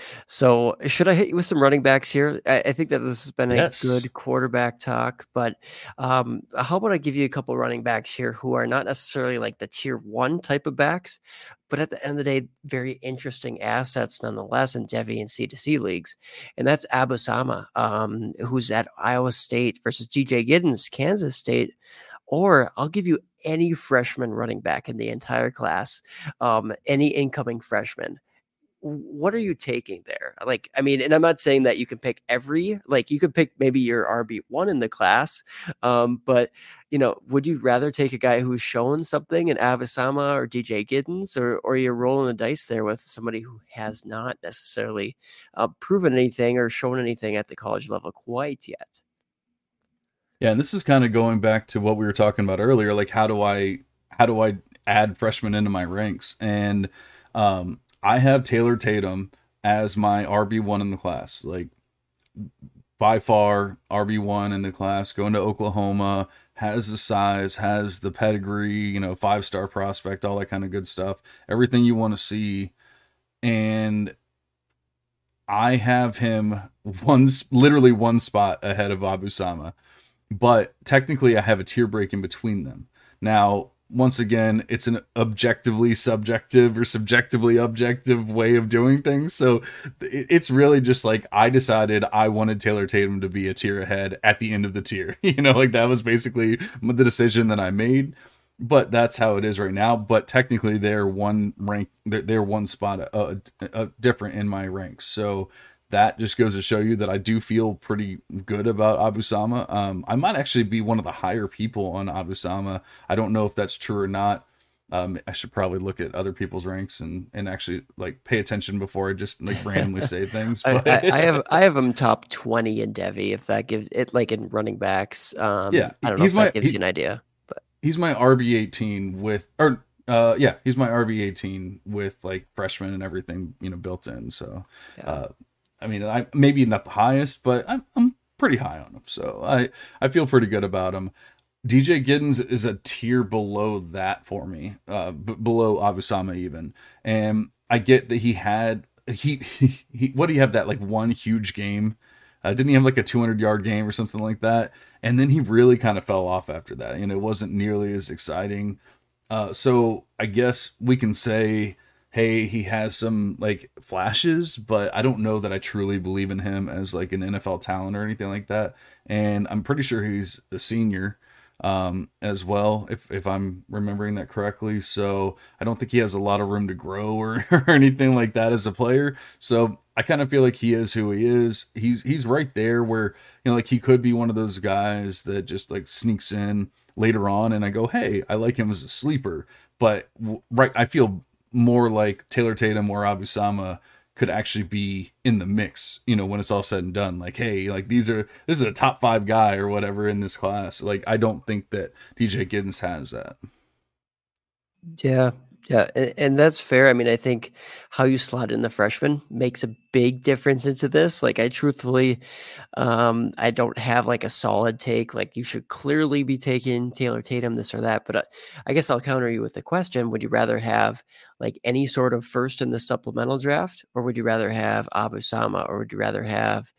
So should I hit you with some running backs here? I, I think that this has been a Yes. good quarterback talk, but um, how about I give you a couple running backs here who are not necessarily like the tier one type of backs, but at the end of the day, very interesting assets nonetheless in Devy and C two C leagues. And that's Abu Sama, um, who's at Iowa State versus D J Giddens, Kansas State. Or I'll give you any freshman running back in the entire class, um, any incoming freshman. What are you taking there? Like, I mean, and I'm not saying that you can pick every, like you could pick maybe your R B one in the class. Um, but you know, would you rather take a guy who's shown something in Avisama or D J Giddens, or, or you're rolling the dice there with somebody who has not necessarily uh, proven anything or shown anything at the college level quite yet? Yeah. And this is kind of going back to what we were talking about earlier. Like, how do I, how do I add freshmen into my ranks? And, um, I have Taylor Tatum as my R B one in the class, like by far R B one in the class, going to Oklahoma, has the size, has the pedigree, you know, five-star prospect, all that kind of good stuff, everything you want to see. And I have him one, literally one spot ahead of Abu Sama, but technically I have a tier break in between them. Now, once again, it's an objectively subjective or subjectively objective way of doing things. So it's really just like, I decided I wanted Taylor Tatum to be a tier ahead at the end of the tier. You know, like that was basically the decision that I made, but that's how it is right now. But technically they're one rank, they're, they're one spot uh, uh, different in my ranks. So that just goes to show you that I do feel pretty good about Abu Sama. Um, I might actually be one of the higher people on Abu Sama. I don't know if that's true or not. Um, I should probably look at other people's ranks and, and actually like pay attention before I just like randomly say things. But I, I, I have I have him top twenty in Devy, if that gives it, like in running backs. Um, yeah, I don't know he's if my, that gives he, you an idea. But he's my R B eighteen with, or uh, yeah, he's my R B eighteen with like freshman and everything, you know, built in. So, yeah. uh, I mean, I maybe not the highest, but I'm I'm pretty high on him. So I I feel pretty good about him. D J Giddens is a tier below that for me, uh, b- below Abusama even. And I get that he had, he, he, he what do you have that, like one huge game? Uh, didn't he have like a two hundred yard game or something like that? And then he really kind of fell off after that. You know, it wasn't nearly as exciting. Uh, so I guess we can say, hey, he has some like flashes, but I don't know that I truly believe in him as like an N F L talent or anything like that. And I'm pretty sure he's a senior um as well, if if I'm remembering that correctly. So I don't think he has a lot of room to grow or, or anything like that as a player. So I kind of feel like he is who he is. He's he's right there where, you know, like he could be one of those guys that just like sneaks in later on and I go, hey, I like him as a sleeper. But right, I feel more like Taylor Tatum or Abusama could actually be in the mix, you know, when it's all said and done. Like, hey, like these are, this is a top five guy or whatever in this class. Like, I don't think that D J Giddens has that. Yeah, yeah, and, and that's fair. I mean, I think how you slot in the freshman makes a big difference into this. Like, I truthfully, um, I don't have like a solid take. Like, you should clearly be taking Taylor Tatum, this or that. But uh, I guess I'll counter you with the question: would you rather have like any sort of first in the supplemental draft, or would you rather have Abusama, or would you rather have,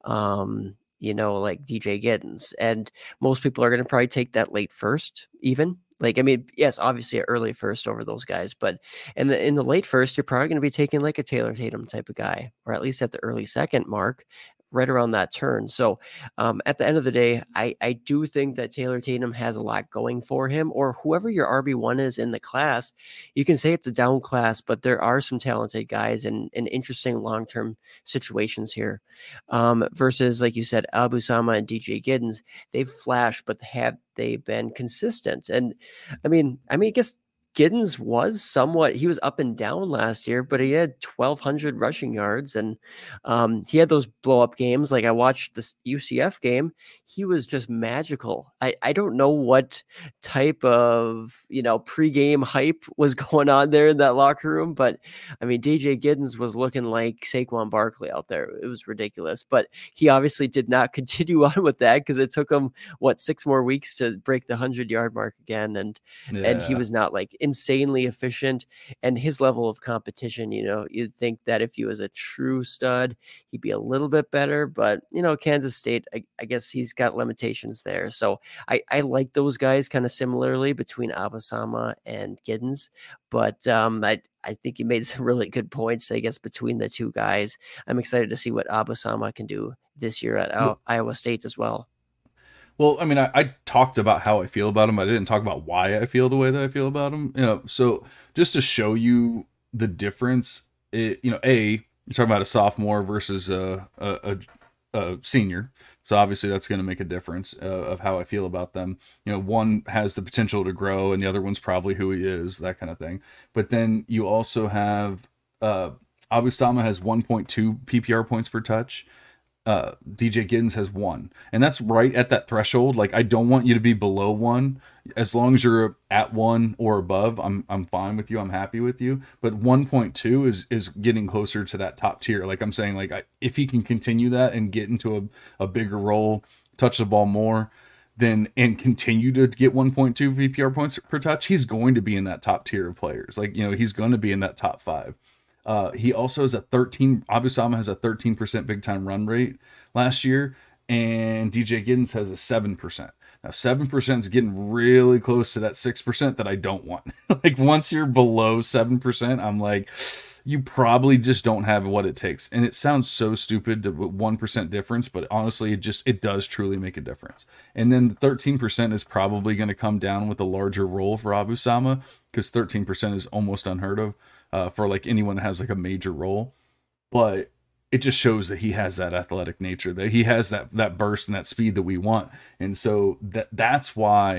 um, you know, like D J Giddens? And most people are going to probably take that late first, even. Like, I mean, yes, obviously early first over those guys, but in the in the late first, you're probably going to be taking like a Taylor Tatum type of guy, or at least at the early second mark, right around that turn. So um, at the end of the day, I, I do think that Taylor Tatum has a lot going for him, or whoever your R B one is in the class. You can say it's a down class, but there are some talented guys and, and interesting long-term situations here. Um, versus, like you said, Abusama and D J Giddens, they've flashed, but have they been consistent? And I mean, I mean, I guess Giddens was somewhat, he was up and down last year, but he had twelve hundred rushing yards and um, he had those blow up games. Like I watched this U C F game. He was just magical. I, I don't know what type of, you know, pregame hype was going on there in that locker room, but I mean, D J Giddens was looking like Saquon Barkley out there. It was ridiculous, but he obviously did not continue on with that because it took him, what, six more weeks to break the hundred yard mark again. And, Yeah. and he was not like insanely efficient, and his level of competition, you know, you'd think that if he was a true stud, he'd be a little bit better, but you know, Kansas State, I, I guess he's got limitations there. So I, I like those guys kind of similarly between Abusama and Giddens, but um, I, I think you made some really good points, I guess, between the two guys. I'm excited to see what Abusama can do this year at well, Iowa State as well. Well, I mean, I, I talked about how I feel about him. I didn't talk about why I feel the way that I feel about him. You know, so just to show you the difference, it, you know, A, you're talking about a sophomore versus a a, a, a senior. So obviously that's going to make a difference uh, of how I feel about them. You know, one has the potential to grow and the other one's probably who he is, that kind of thing. But then you also have uh, Abusama has one point two P P R points per touch. Uh, D J Giddens has one, and that's right at that threshold. Like, I don't want you to be below one. As long as you're at one or above, I'm I'm fine with you. I'm happy with you. But one point two is is getting closer to that top tier. Like I'm saying, like I, if he can continue that and get into a, a bigger role, touch the ball more, then and continue to get one point two P P R points per touch, he's going to be in that top tier of players. Like, you know, he's going to be in that top five. Uh, he also has a thirteen. Abusama has a thirteen percent big time run rate last year, and D J Giddens has a seven percent. Now, seven percent is getting really close to that six percent that I don't want. Like, once you're below seven percent, I'm like, you probably just don't have what it takes. And it sounds so stupid to one percent difference, but honestly, it just, it does truly make a difference. And then the thirteen percent is probably going to come down with a larger role for Abusama, because thirteen percent is almost unheard of. Uh, for like anyone that has like a major role, but it just shows that he has that athletic nature, that he has that that burst and that speed that we want, and so that that's why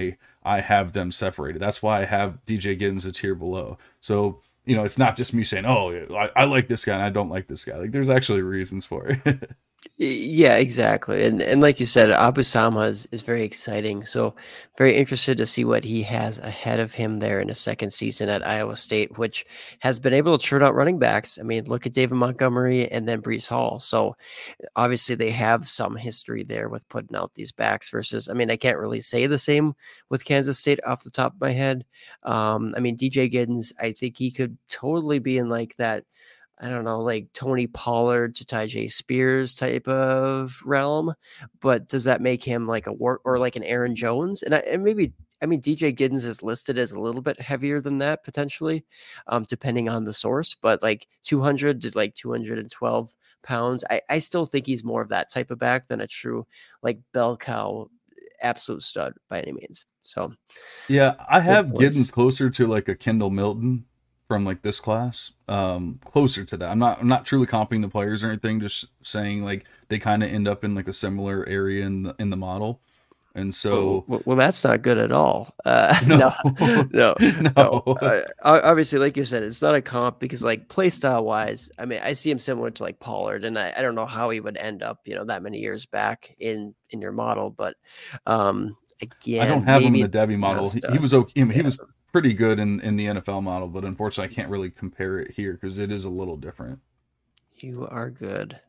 I have them separated. That's why I have D J Giddens a tier below. So, you know, it's not just me saying, oh, I, I like this guy and I don't like this guy. Like, there's actually reasons for it. Yeah, exactly. And and like you said, Abu Sama is, is very exciting. So very interested to see what he has ahead of him there in a second season at Iowa State, which has been able to churn out running backs. I mean, look at David Montgomery and then Brees Hall. So obviously they have some history there with putting out these backs versus, I mean, I can't really say the same with Kansas State off the top of my head. Um, I mean, D J Giddens, I think he could totally be in like that, I don't know, like Tony Pollard to Tyjae Spears type of realm, but does that make him like a work or like an Aaron Jones? And, I, and maybe, I mean, D J Giddens is listed as a little bit heavier than that potentially, um, depending on the source, but like two hundred to like two hundred twelve pounds. I, I still think he's more of that type of back than a true like bell cow, absolute stud by any means. So, yeah, I have Giddens closer to like a Kendall Milton from like this class, um, closer to that. I'm not, I'm not truly comping the players or anything, just saying like they kind of end up in like a similar area in the, in the model. And so, well, well that's not good at all. Uh, no, no, no. no. no. Uh, obviously, like you said, it's not a comp because like play style wise, I mean, I see him similar to like Pollard, and I, I don't know how he would end up, you know, that many years back in, in your model, but, um, again, I don't have him in the Devy model. He, he was okay. I mean, yeah. He was pretty good in, in the N F L model, but unfortunately I can't really compare it here because it is a little different. You are good.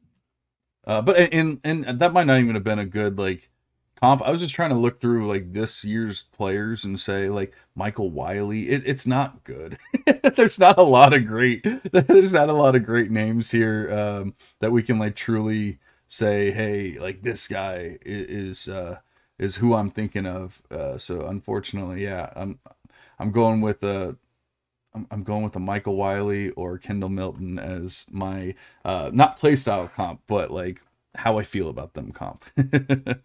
Uh, but in, and that might not even have been a good like comp. I was just trying to look through like this year's players and say like Michael Wiley, it, it's not good. There's not a lot of great, there's not a lot of great names here um, that we can like truly say, hey, like this guy is, uh, is who I'm thinking of. Uh, so unfortunately, yeah, I'm, I'm going with a, I'm, I'm going with a Michael Wiley or Kendall Milton as my, uh, not playstyle comp, but like how I feel about them comp. But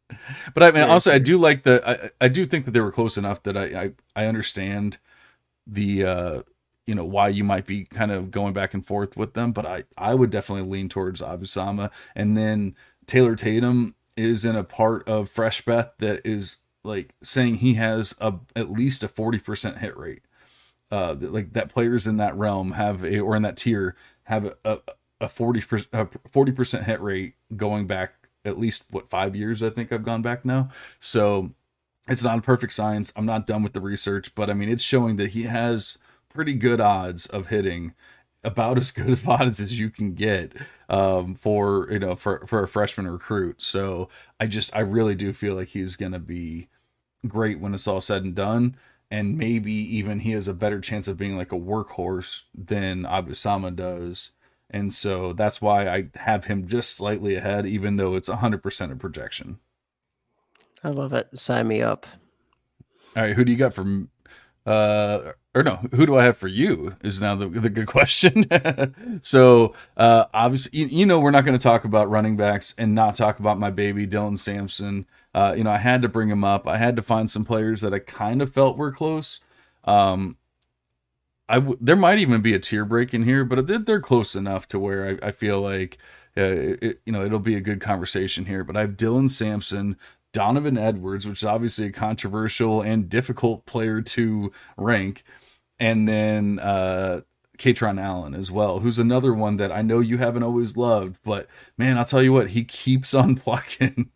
I mean, also I do like the, I, I do think that they were close enough that I, I, I understand the, uh, you know, why you might be kind of going back and forth with them, but I, I would definitely lean towards Abu Sama. And then Taylor Tatum is in a part of Fresh Beth that is like saying he has a at least a forty percent hit rate. Uh, like that players in that realm have a, or in that tier have a, a, a forty percent, a forty percent hit rate going back at least what, five years, I think I've gone back now. So it's not a perfect science. I'm not done with the research, but I mean, it's showing that he has pretty good odds of hitting, about as good of odds as you can get um, for, you know, for, for a freshman recruit. So I just, I really do feel like he's going to be great when it's all said and done. And maybe even he has a better chance of being like a workhorse than Abu Sama does. And so that's why I have him just slightly ahead, even though it's one hundred percent of projection. I love it. Sign me up. All right. Who do you got from, uh, or no, who do I have for you is now the, the good question. So, uh, obviously, you, you know, we're not going to talk about running backs and not talk about my baby, Dylan Sampson. Uh, you know, I had to bring him up. I had to find some players that I kind of felt were close. Um, I w- there might even be a tier break in here, but they're, they're close enough to where I, I feel like, uh, it, you know, it'll be a good conversation here. But I have Dylan Sampson, Donovan Edwards, which is obviously a controversial and difficult player to rank. And then uh, Katron Allen as well, who's another one that I know you haven't always loved. But, man, I'll tell you what, he keeps on plucking.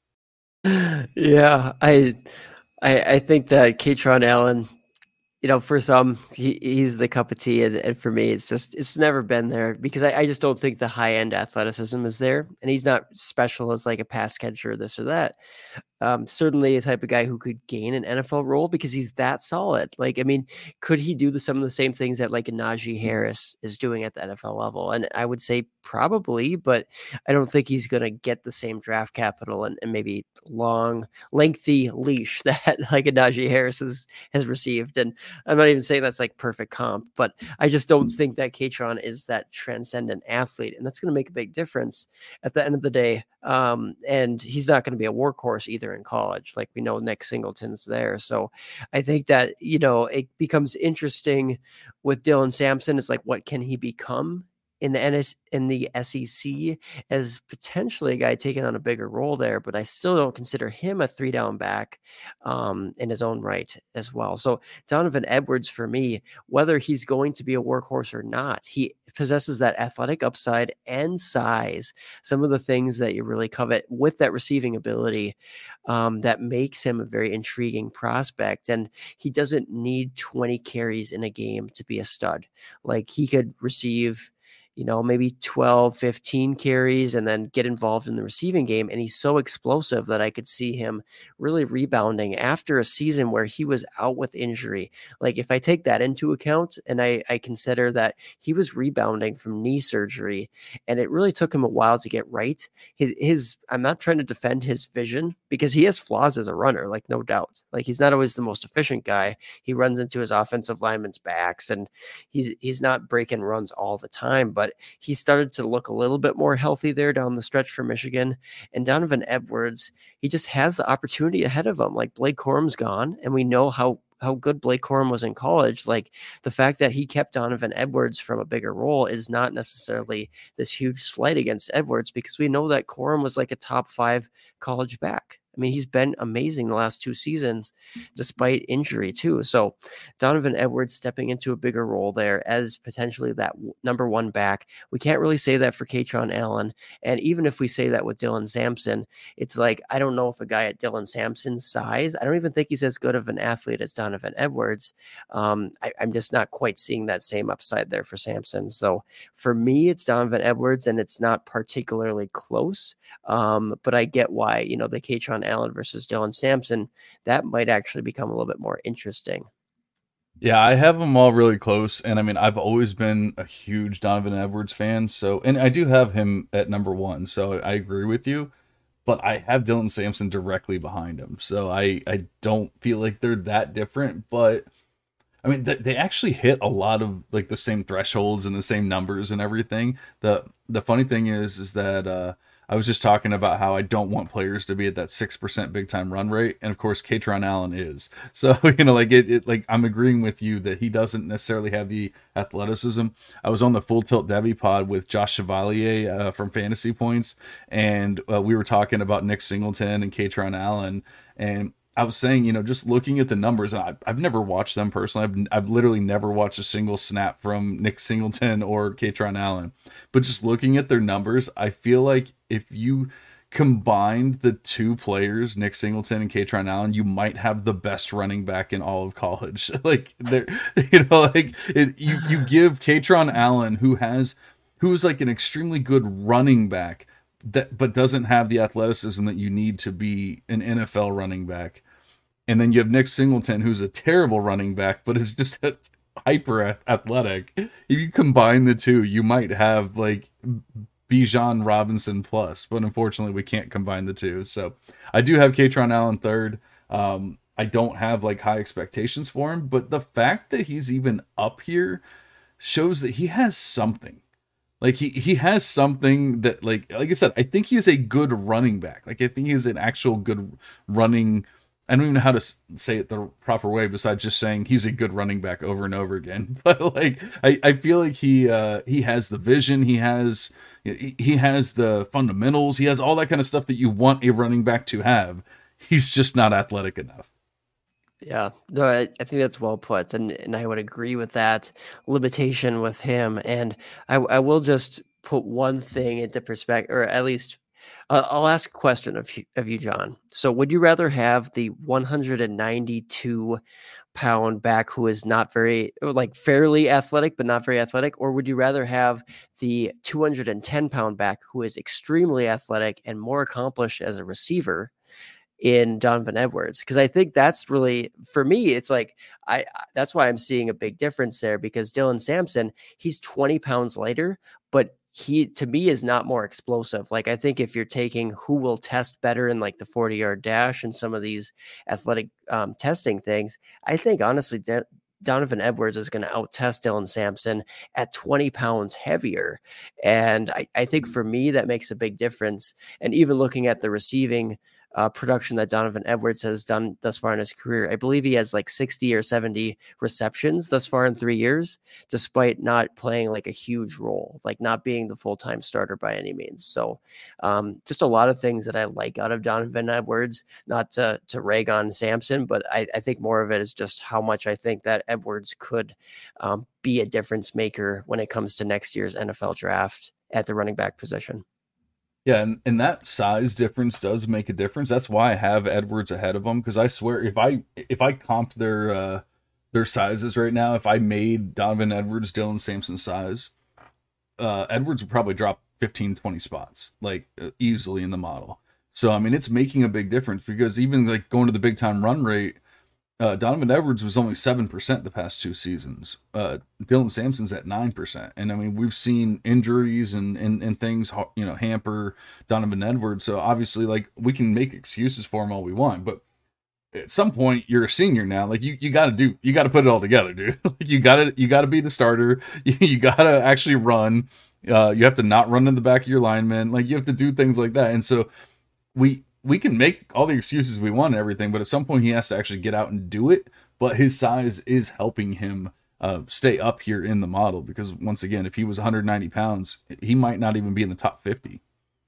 Yeah, I, I, I think that Katron Allen, you know, for some, he, he's the cup of tea, and, and for me, it's just, it's never been there because I, I just don't think the high end athleticism is there, and he's not special as like a pass catcher or this or that. Um, certainly a type of guy who could gain an N F L role because he's that solid. Like, I mean, could he do the, some of the same things that like a Najee Harris is doing at the N F L level? And I would say probably, but I don't think he's going to get the same draft capital and, and maybe long, lengthy leash that like a Najee Harris has, has received. And I'm not even saying that's like perfect comp, but I just don't think that Katron is that transcendent athlete. And that's going to make a big difference at the end of the day. Um, and he's not going to be a workhorse either in college. Like we know Nick Singleton's there. So I think that, you know, it becomes interesting with Dylan Sampson. It's like, what can he become in the N S in the S E C as potentially a guy taking on a bigger role there, but I still don't consider him a three down back um, in his own right as well. So Donovan Edwards, for me, whether he's going to be a workhorse or not, he possesses that athletic upside and size, some of the things that you really covet with that receiving ability um, that makes him a very intriguing prospect. And he doesn't need twenty carries in a game to be a stud. Like, he could receive, you know, maybe twelve, fifteen carries and then get involved in the receiving game. And he's so explosive that I could see him really rebounding after a season where he was out with injury. Like, if I take that into account and I, I consider that he was rebounding from knee surgery and it really took him a while to get right. His, his, I'm not trying to defend his vision because he has flaws as a runner, like, no doubt. Like, he's not always the most efficient guy. He runs into his offensive lineman's backs and he's, he's not breaking runs all the time, but he started to look a little bit more healthy there down the stretch for Michigan. And Donovan Edwards, he just has the opportunity ahead of him. Like, Blake Corum's gone, and we know how how good Blake Corum was in college. Like, the fact that he kept Donovan Edwards from a bigger role is not necessarily this huge slight against Edwards, because we know that Corum was like a top five college back. I mean, he's been amazing the last two seasons, despite injury too. So Donovan Edwards stepping into a bigger role there as potentially that w- number one back. We can't really say that for Kaytron Allen. And even if we say that with Dylan Sampson, it's like, I don't know if a guy at Dylan Sampson's size, I don't even think he's as good of an athlete as Donovan Edwards. Um, I, I'm just not quite seeing that same upside there for Sampson. So for me, it's Donovan Edwards, and it's not particularly close. Um, but I get why, you know, the Kaytron Allen versus Dylan Sampson, that might actually become a little bit more interesting. Yeah, I have them all really close, and I mean, I've always been a huge Donovan Edwards fan, so, and I do have him at number one, so I agree with you, but I have Dylan Sampson directly behind him, so I, I don't feel like they're that different, but I mean, they, they actually hit a lot of like the same thresholds and the same numbers and everything. The the funny thing is, is that uh, I was just talking about how I don't want players to be at that six percent big time run rate. And of course, Kaytron Allen is. So, you know, like it, it, like I'm agreeing with you that he doesn't necessarily have the athleticism. I was on the Full Tilt Devy pod with Josh Chevalier uh, from Fantasy Points. And uh, we were talking about Nick Singleton and Kaytron Allen. And I was saying, you know, just looking at the numbers, I, I've never watched them personally. I've, I've literally never watched a single snap from Nick Singleton or Kaytron Allen. But just looking at their numbers, I feel like if you combined the two players, Nick Singleton and Kaytron Allen, you might have the best running back in all of college. Like, they're, you know, like it, you you give Kaytron Allen, who has who's like an extremely good running back, that but doesn't have the athleticism that you need to be an N F L running back. And then you have Nick Singleton, who's a terrible running back, but is just hyper athletic. If you combine the two, you might have like Bijan Robinson plus, but unfortunately we can't combine the two. So I do have Kaytron Allen third. Um, I don't have like high expectations for him, but the fact that he's even up here shows that he has something. Like he, he has something that like, like I said, I think he is a good running back. Like I think he is an actual good running I don't even know how to say it the proper way besides just saying he's a good running back over and over again. But like, I, I feel like he uh, he has the vision, he has he has the fundamentals, he has all that kind of stuff that you want a running back to have. He's just not athletic enough. Yeah, no, I, I think that's well put, and and I would agree with that limitation with him. And I, I will just put one thing into perspective, or at least uh, I'll ask a question of you, of you, John. So, would you rather have the one hundred ninety-two pound back who is not very, like, fairly athletic but not very athletic, or would you rather have the two hundred ten pound back who is extremely athletic and more accomplished as a receiver in Donovan Edwards? Because I think that's really, for me, it's like, I that's why I'm seeing a big difference there, because Dylan Sampson, he's twenty pounds lighter, but he, to me, is not more explosive. Like, I think if you're taking who will test better in like the forty yard dash and some of these athletic um, testing things, I think honestly, De- Donovan Edwards is going to out test Dylan Sampson at twenty pounds heavier. And I, I think for me, that makes a big difference. And even looking at the receiving uh, production that Donovan Edwards has done thus far in his career. I believe he has like sixty or seventy receptions thus far in three years, despite not playing like a huge role, like not being the full-time starter by any means. So um, just a lot of things that I like out of Donovan Edwards, not to, to rag on Samson, but I, I think more of it is just how much I think that Edwards could um, be a difference maker when it comes to next year's N F L draft at the running back position. Yeah, and, and that size difference does make a difference. That's why I have Edwards ahead of him, because I swear if I if I comped their uh, their sizes right now, if I made Donovan Edwards Dylan Sampson's size, uh, Edwards would probably drop fifteen, twenty spots, like uh, easily in the model. So, I mean, it's making a big difference, because even like going to the big time run rate, Uh, Donovan Edwards was only seven percent the past two seasons. Uh, Dylan Sampson's at nine percent. And I mean, we've seen injuries and, and, and things, you know, hamper Donovan Edwards. So obviously, like, we can make excuses for him all we want, but at some point you're a senior now. Like, you, you gotta do, you gotta put it all together, dude. Like, you gotta, you gotta be the starter. You, you gotta actually run. Uh, you have to not run in the back of your linemen. Like, you have to do things like that. And so we, we can make all the excuses we want and everything, but at some point he has to actually get out and do it. But his size is helping him uh, stay up here in the model, because once again, if he was one hundred ninety pounds, he might not even be in the top fifty.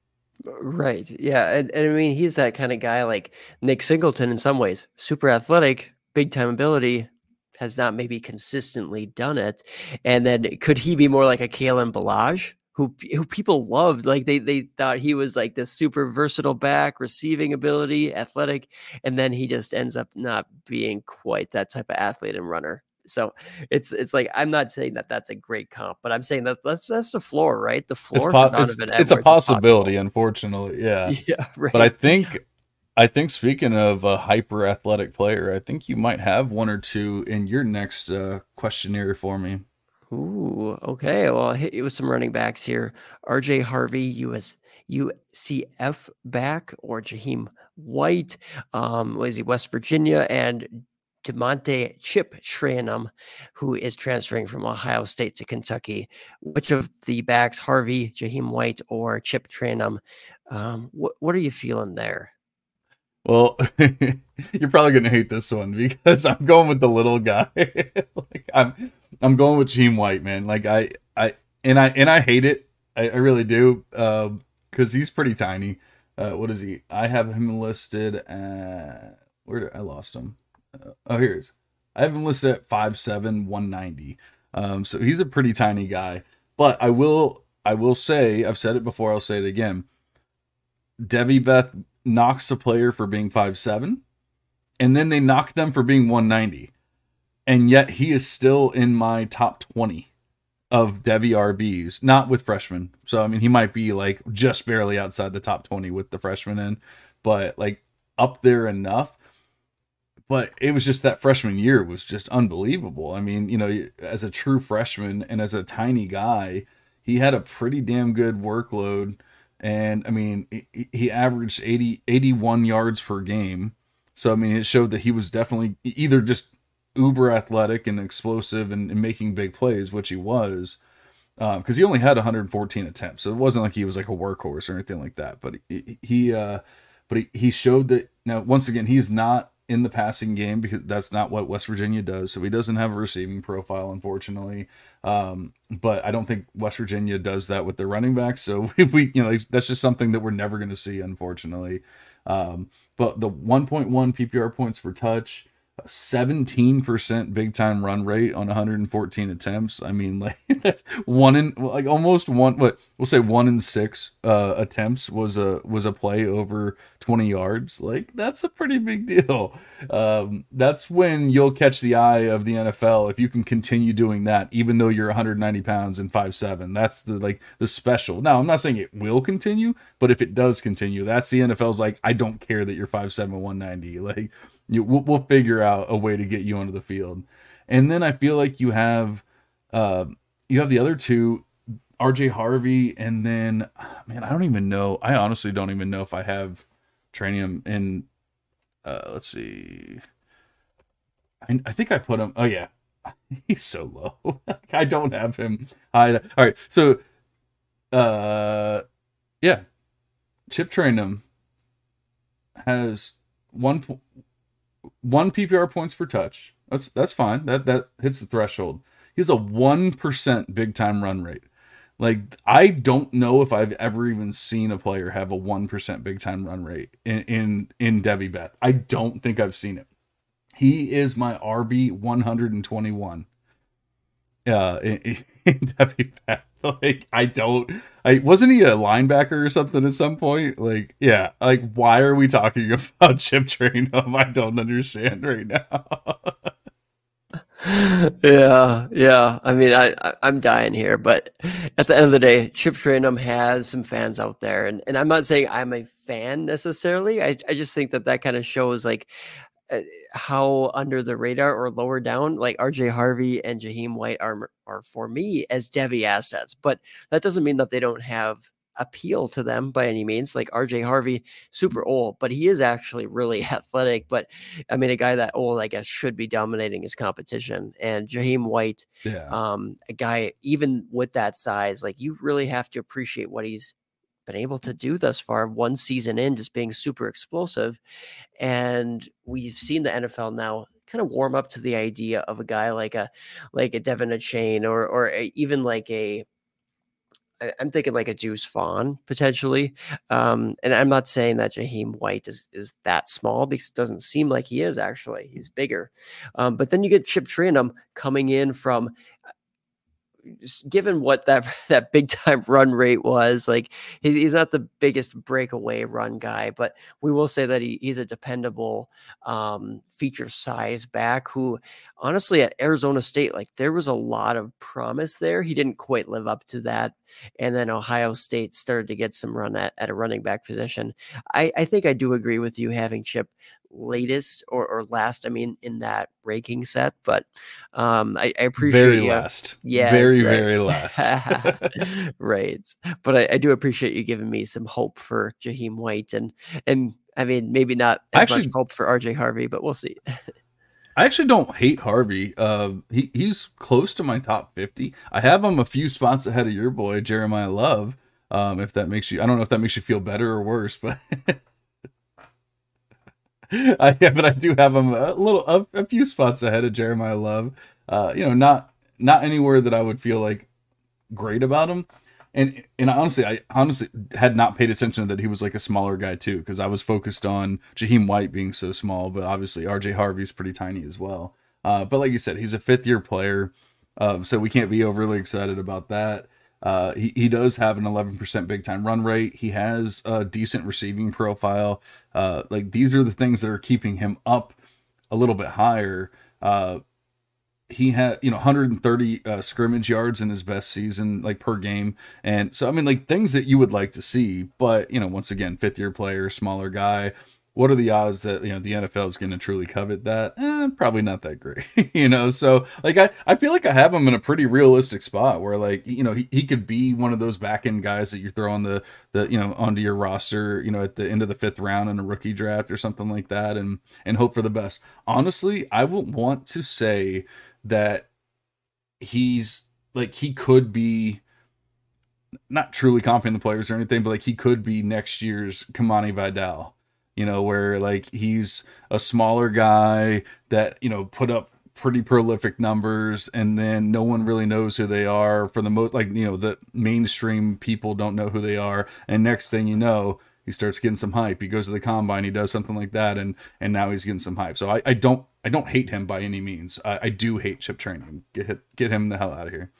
Right. Yeah. And, and I mean, he's that kind of guy like Nick Singleton in some ways, super athletic, big time ability, has not maybe consistently done it. And then could he be more like a Kalen Ballage? Who, who people loved, like they they thought he was like this super versatile back, receiving ability, athletic, and then he just ends up not being quite that type of athlete and runner. So it's it's like, I'm not saying that that's a great comp, but I'm saying that that's that's the floor, right? The floor. It's, po- for Donovan it's, Edwards it's a possibility, unfortunately. Yeah, yeah, right. But I think I think speaking of a hyper athletic player, I think you might have one or two in your next uh, questionnaire for me. Ooh, okay. Well, I'll hit you with some running backs here. R J Harvey, U S U C F back, or Jaheim White, um, was he West Virginia, and DeMonte Chip Trayanum, who is transferring from Ohio State to Kentucky. Which of the backs, Harvey, Jaheim White, or Chip Trayanum, um, what what are you feeling there? Well, you're probably gonna hate this one, because I'm going with the little guy. like I'm, I'm going with Jaheim White, man. Like I, I, and I, and I hate it. I, I really do, because um, he's pretty tiny. Uh, what is he? I have him listed at, where did I lost him? Uh, oh, here he is. I have him listed at five seven, one ninety. Um, so he's a pretty tiny guy. But I will, I will say, I've said it before, I'll say it again. Debbie Beth knocks a player for being five seven, and then they knock them for being one ninety, and yet he is still in my top twenty of Debbie R Bs, not with freshmen. So I mean, he might be like just barely outside the top twenty with the freshmen in, but like up there enough. But it was just that freshman year was just unbelievable. I mean, you know, as a true freshman and as a tiny guy, he had a pretty damn good workload. And I mean, he averaged eighty, eighty-one yards per game. So, I mean, it showed that he was definitely either just uber athletic and explosive and, and making big plays, which he was, because um, he only had one hundred fourteen attempts. So it wasn't like he was like a workhorse or anything like that. But he, he uh, but he, he showed that. Now, once again, he's not in the passing game, because that's not what West Virginia does. So he doesn't have a receiving profile, unfortunately. Um, but I don't think West Virginia does that with their running backs. So we, we you know, that's just something that we're never going to see, unfortunately. Um, but the one point one P P R points per touch, seventeen percent big time run rate on one hundred fourteen attempts. I mean, like that's one in like almost one, what we'll say one in six uh, attempts was a, was a play over twenty yards. Like that's a pretty big deal. Um, that's when you'll catch the eye of the N F L, if you can continue doing that, even though you're one hundred ninety pounds and five seven. That's the, like the special. Now, I'm not saying it will continue, but if it does continue, that's the N F L's like, I don't care that you're five seven, one ninety. Like, You, we'll, we'll figure out a way to get you onto the field. And then I feel like you have uh, you have the other two, R J Harvey, and then, man, I don't even know. I honestly don't even know if I have Trayanum in, uh, let's see. I, I think I put him, oh yeah, he's so low. I don't have him. I, all right, so, uh, yeah, Chip Trayanum has one one P P R points per touch. That's that's fine. That that hits the threshold. He has a one percent big time run rate. Like, I don't know if I've ever even seen a player have a one percent big time run rate in in, in Debbie Beth. I don't think I've seen it. He is my R B one hundred twenty-one. Uh, in, in Debbie Beth. Like, I don't. I wasn't he a linebacker or something at some point? Like, yeah. Like, why are we talking about Chip Trayanum? I don't understand right now. Yeah, yeah. I mean, I, I I'm dying here, but at the end of the day, Chip Trayanum has some fans out there, and, and I'm not saying I'm a fan necessarily. I I just think that that kind of shows like uh, how under the radar or lower down like R J Harvey and Jaheim White are are for me as Devi assets, but that doesn't mean that they don't have appeal to them by any means. Like R J Harvey, super old, but he is actually really athletic. But I mean, a guy that old, I guess, should be dominating his competition. And Jaheim White, Yeah. um, a guy even with that size, like you really have to appreciate what he's been able to do thus far. One season in, just being super explosive, and we've seen the N F L now kind of warm up to the idea of a guy like a like a Devin Achane or or a, even like a I- I'm thinking like a Deuce Vaughn potentially. Um, and I'm not saying that Jaheim White is, is that small because it doesn't seem like he is actually. He's bigger. Um, but then you get Chip Trayanum coming in from just given what that that big time run rate was, like he's, he's not the biggest breakaway run guy, but we will say that he, he's a dependable um, feature size back who honestly at Arizona State, like there was a lot of promise there. He didn't quite live up to that. And then Ohio State started to get some run at, at a running back position. I, I think I do agree with you having Chip latest or, or last, I mean, in that ranking set, but um, I, I appreciate Very you. last. Yes, very, right. very last. Right. But I, I do appreciate you giving me some hope for Jaheim White and, and I mean, maybe not as Actually, much hope for R J Harvey, but we'll see. I actually don't hate Harvey. Uh, he he's close to my top fifty. I have him a few spots ahead of your boy Jeremiah Love. Um, if that makes you, I don't know if that makes you feel better or worse, but I yeah, but I do have him a little a, a few spots ahead of Jeremiah Love. Uh, you know, not not anywhere that I would feel like great about him. And and honestly, I honestly had not paid attention that he was like a smaller guy too, because I was focused on Jaheim White being so small, but obviously R J Harvey's pretty tiny as well. Uh, but like you said, he's a fifth year player, uh, so we can't be overly excited about that. Uh, he, he does have an eleven percent big time run rate. He has a decent receiving profile. Uh, like these are the things that are keeping him up a little bit higher. Uh, he had, you know, one hundred thirty uh, scrimmage yards in his best season, like per game. And so, I mean, like things that you would like to see, but, you know, once again, fifth year player, smaller guy. What are the odds that, you know, the N F L is going to truly covet that? Eh, probably not that great, you know? So like, I, I feel like I have him in a pretty realistic spot where like, you know, he, he could be one of those back end guys that you throw on the, the, you know, onto your roster, you know, at the end of the fifth round in a rookie draft or something like that. And, and hope for the best. Honestly, I would want to say that he's like, he could be not truly confident in the players or anything, but like he could be next year's Kamani Vidal. You know, where like he's a smaller guy that, you know, put up pretty prolific numbers and then no one really knows who they are for the most, like, you know, the mainstream people don't know who they are. And next thing you know, he starts getting some hype. He goes to the combine, he does something like that. And, and now he's getting some hype. So I, I don't, I don't hate him by any means. I, I do hate Chip Trayanum. Get, get him the hell out of here.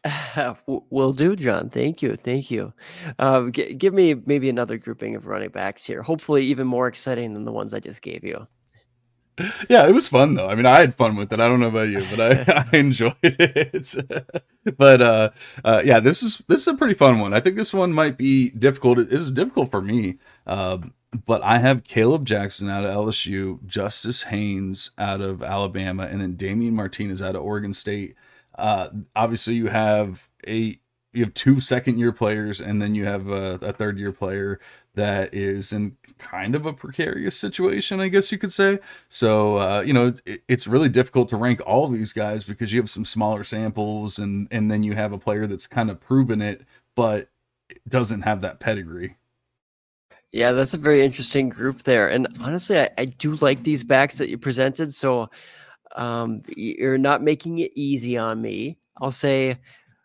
Will do, John. Thank you. Thank you. Uh, g- give me maybe another grouping of running backs here. Hopefully, even more exciting than the ones I just gave you. Yeah, it was fun though. I mean, I had fun with it. I don't know about you, but I, I enjoyed it. But uh, uh, yeah, this is this is a pretty fun one. I think this one might be difficult. It was difficult for me, um, but I have Caleb Jackson out of L S U, Justice Haynes out of Alabama, and then Damian Martinez out of Oregon State. Uh, obviously, you have a you have two second year players, and then you have a, a third year player that is in kind of a precarious situation, I guess you could say. So, uh, you know, it, it's really difficult to rank all these guys because you have some smaller samples, and and then you have a player that's kind of proven it, but doesn't have that pedigree. Yeah, that's a very interesting group there. And honestly, I, I do like these backs that you presented. So um, you're not making it easy on me. I'll say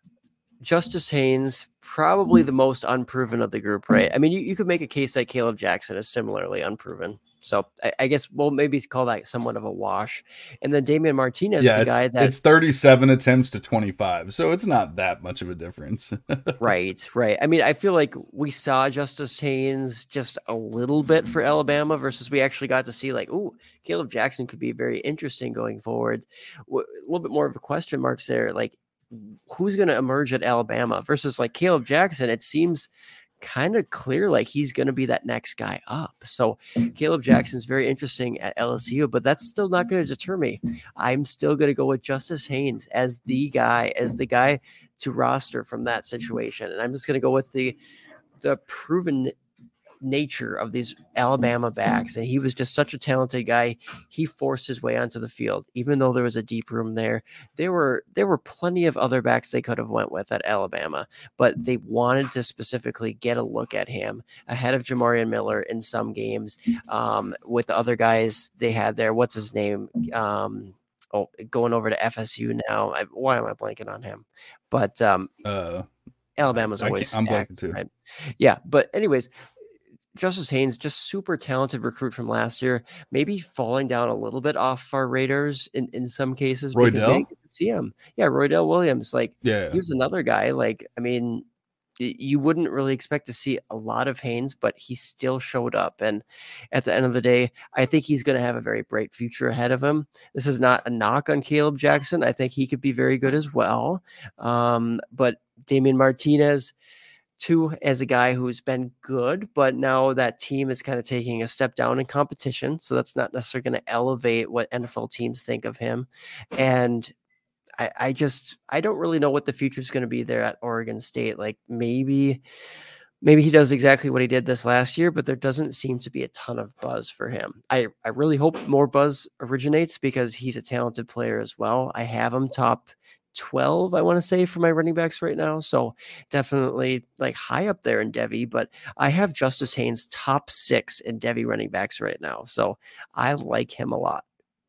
Justice Haynes, probably the most unproven of the group, right? I mean, you, you could make a case that Caleb Jackson is similarly unproven. So I, I guess we'll maybe call that somewhat of a wash. And then Damian Martinez, Yeah, the it's, guy that it's thirty-seven attempts to twenty-five, so it's not that much of a difference. Right, right. I mean, I feel like we saw Justice Haynes just a little bit for Alabama versus we actually got to see like, ooh, Caleb Jackson could be very interesting going forward. W- A little bit more of a question marks there. Like, who's going to emerge at Alabama versus like Caleb Jackson? It seems kind of clear like he's going to be that next guy up. So Caleb Jackson's very interesting at L S U, but that's still not going to deter me. I'm still going to go with Justice Haynes as the guy, as the guy to roster from that situation. And I'm just going to go with the the proven nature of these Alabama backs. And he was just such a talented guy. He forced his way onto the field, even though there was a deep room there. There were there were plenty of other backs they could have went with at Alabama, but they wanted to specifically get a look at him ahead of Jamarian Miller in some games. Um, with the other guys they had there, what's his name? Um, oh, going over to F S U now. I, why am I blanking on him? But um, uh, Alabama's I always can't- I'm stacked, blanking too. right? Yeah, but anyways, Justice Haynes, just super talented recruit from last year, maybe falling down a little bit off our radars in, in some cases because we Roydell? didn't get to see him. Yeah, Roydell Williams, like Yeah. he was another guy. Like, I mean, y- you wouldn't really expect to see a lot of Haynes, but he still showed up. And at the end of the day, I think he's going to have a very bright future ahead of him. This is not a knock on Caleb Jackson. I think he could be very good as well. Um, but Damian Martinez, too, as a guy who's been good, but now that team is kind of taking a step down in competition. So that's not necessarily going to elevate what N F L teams think of him. And I, I just, I don't really know what the future is going to be there at Oregon State. Like maybe, maybe he does exactly what he did this last year, but there doesn't seem to be a ton of buzz for him. I, I really hope more buzz originates because he's a talented player as well. I have him top twelve, I want to say, for my running backs right now. So definitely like high up there in Devy, but I have Justice Haynes top six in Devy running backs right now. So I like him a lot.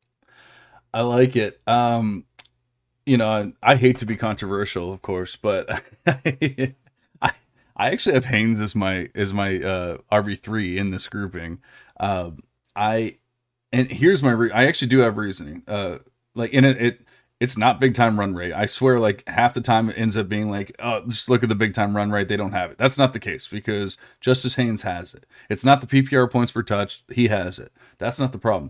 I like it. Um, you know, I hate to be controversial, of course, but I, I actually have Haynes as my as my uh, R B three in this grouping. Um, I and here's my re- I actually do have reasoning. Uh, like in it, it it's not big time run rate. I swear, like half the time it ends up being like, oh, just look at the big time run rate. They don't have it. That's not the case because Justice Haynes has it. It's not the P P R points per touch. He has it. That's not the problem.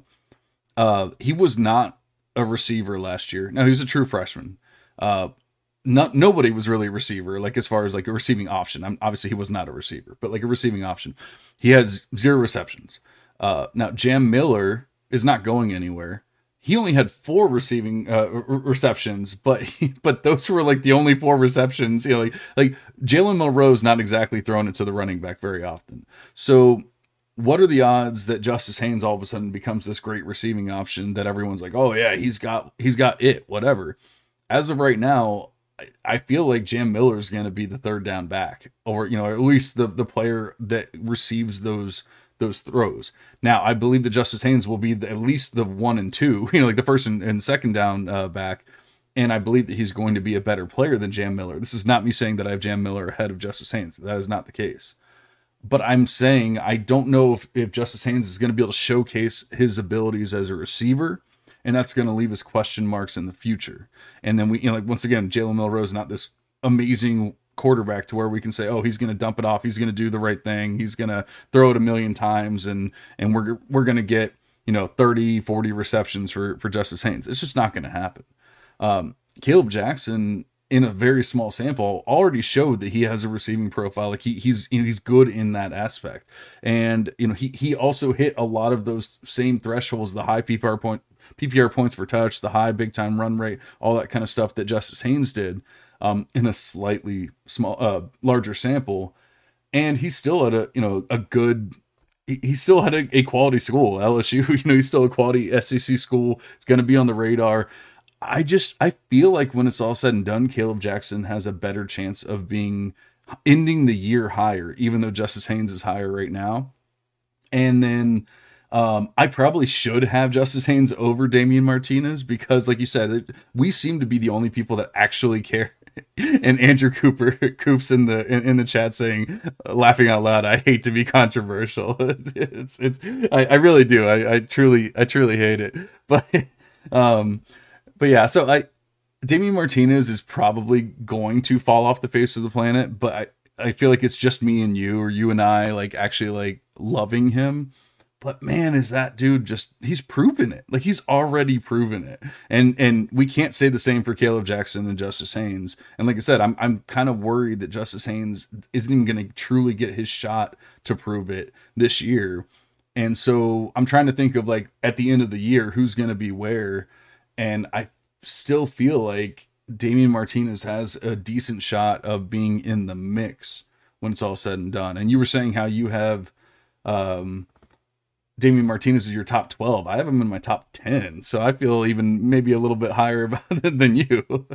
Uh, he was not a receiver last year. No, he was a true freshman. Uh, not nobody was really a receiver, like as far as like a receiving option. I'm, obviously, he was not a receiver, but like a receiving option. He has zero receptions. Uh, now, Jam Miller is not going anywhere. He only had four receiving uh, re- receptions, but he, but those were like the only four receptions. You know, like like Jalen Monroe's not exactly throwing it to the running back very often. So, what are the odds that Justice Haynes all of a sudden becomes this great receiving option that everyone's like, oh yeah, he's got he's got it, whatever. As of right now, I, I feel like Jam Miller is going to be the third down back, or you know, at least the the player that receives those. those throws. Now, I believe that Justice Haynes will be the, at least the one and two, you know, like the first and, and second down uh, back. And I believe that he's going to be a better player than Jam Miller. This is not me saying that I have Jam Miller ahead of Justice Haynes. That is not the case. But I'm saying I don't know if, if Justice Haynes is going to be able to showcase his abilities as a receiver. And that's going to leave us question marks in the future. And then we, you know, like once again, Jalen Milroe is not this amazing quarterback to where we can say, oh, he's going to dump it off. He's going to do the right thing. He's going to throw it a million times. And, and we're, we're going to get, you know, thirty, forty receptions for, for Justice Haynes. It's just not going to happen. Um, Caleb Jackson, in a very small sample, already showed that he has a receiving profile. Like he, he's, you know, he's good in that aspect. And, you know, he, he also hit a lot of those same thresholds, the high P P R point, P P R points per touch, the high big time run rate, all that kind of stuff that Justice Haynes did. Um, in a slightly small, uh, larger sample, and he's still at a, you know, a good, he, he still had a, a quality school, L S U, you know, he's still a quality S E C school. It's going to be on the radar. I just, I feel like when it's all said and done, Caleb Jackson has a better chance of being ending the year higher, even though Justice Haynes is higher right now. And then um, I probably should have Justice Haynes over Damian Martinez because, like you said, it, we seem to be the only people that actually care. And Andrew Cooper Coops in the in, in the chat saying, laughing out loud, I hate to be controversial. It's it's I, I really do. I, I truly I truly hate it. But um but yeah, so I Damian Martinez is probably going to fall off the face of the planet, but I, I feel like it's just me and you, or you and I, like actually like loving him. But man, is that dude just, he's proven it. Like he's already proven it. And and we can't say the same for Caleb Jackson and Justice Haynes. And like I said, I'm I'm kind of worried that Justice Haynes isn't even going to truly get his shot to prove it this year. And so I'm trying to think of like at the end of the year, who's going to be where. And I still feel like Damian Martinez has a decent shot of being in the mix when it's all said and done. And you were saying how you have um, Damian Martinez is your top twelve. I have him in my top ten. So I feel even maybe a little bit higher about it than you.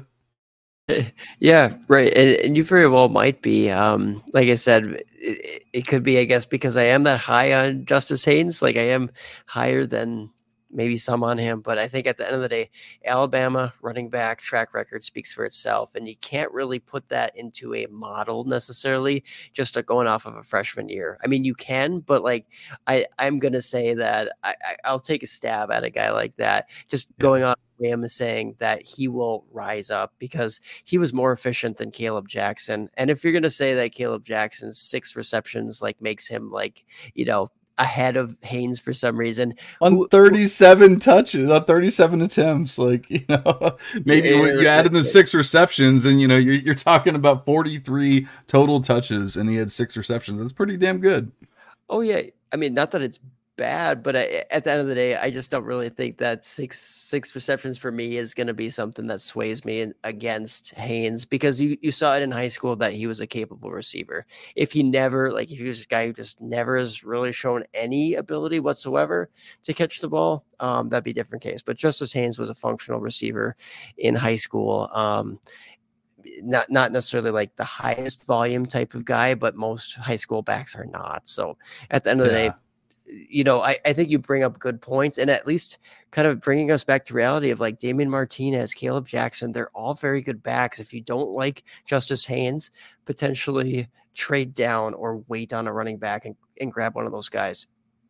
Yeah, right. And, and you very well might be. Um, like I said, it, it could be, I guess, because I am that high on Justice Haynes. Like I am higher than maybe some on him, but I think at the end of the day, Alabama running back track record speaks for itself, and you can't really put that into a model necessarily just going off of a freshman year. I mean, you can, but like I, I'm gonna say that I, I, I'll take a stab at a guy like that, just yeah. going on him saying that he will rise up because he was more efficient than Caleb Jackson. And if you're gonna say that Caleb Jackson's six receptions like makes him like, you know, ahead of Haynes for some reason on who, thirty-seven who, touches on thirty-seven attempts, like, you know, maybe yeah, when you add in the six receptions and, you know, you're, you're talking about forty-three total touches and he had six receptions. That's pretty damn good. Oh yeah. I mean, not that it's bad, but I, at the end of the day, I just don't really think that six six receptions for me is going to be something that sways me in, against Haynes, because you, you saw it in high school that he was a capable receiver. If he never, like if he was a guy who just never has really shown any ability whatsoever to catch the ball, um, that'd be a different case. But Justice Haynes was a functional receiver in high school. Um, not not necessarily like the highest volume type of guy, but most high school backs are not. So at the end of the yeah. day, you know, I, I think you bring up good points, and at least kind of bringing us back to reality of like Damian Martinez, Caleb Jackson, they're all very good backs. If you don't like Justice Haynes, potentially trade down or wait on a running back and, and grab one of those guys.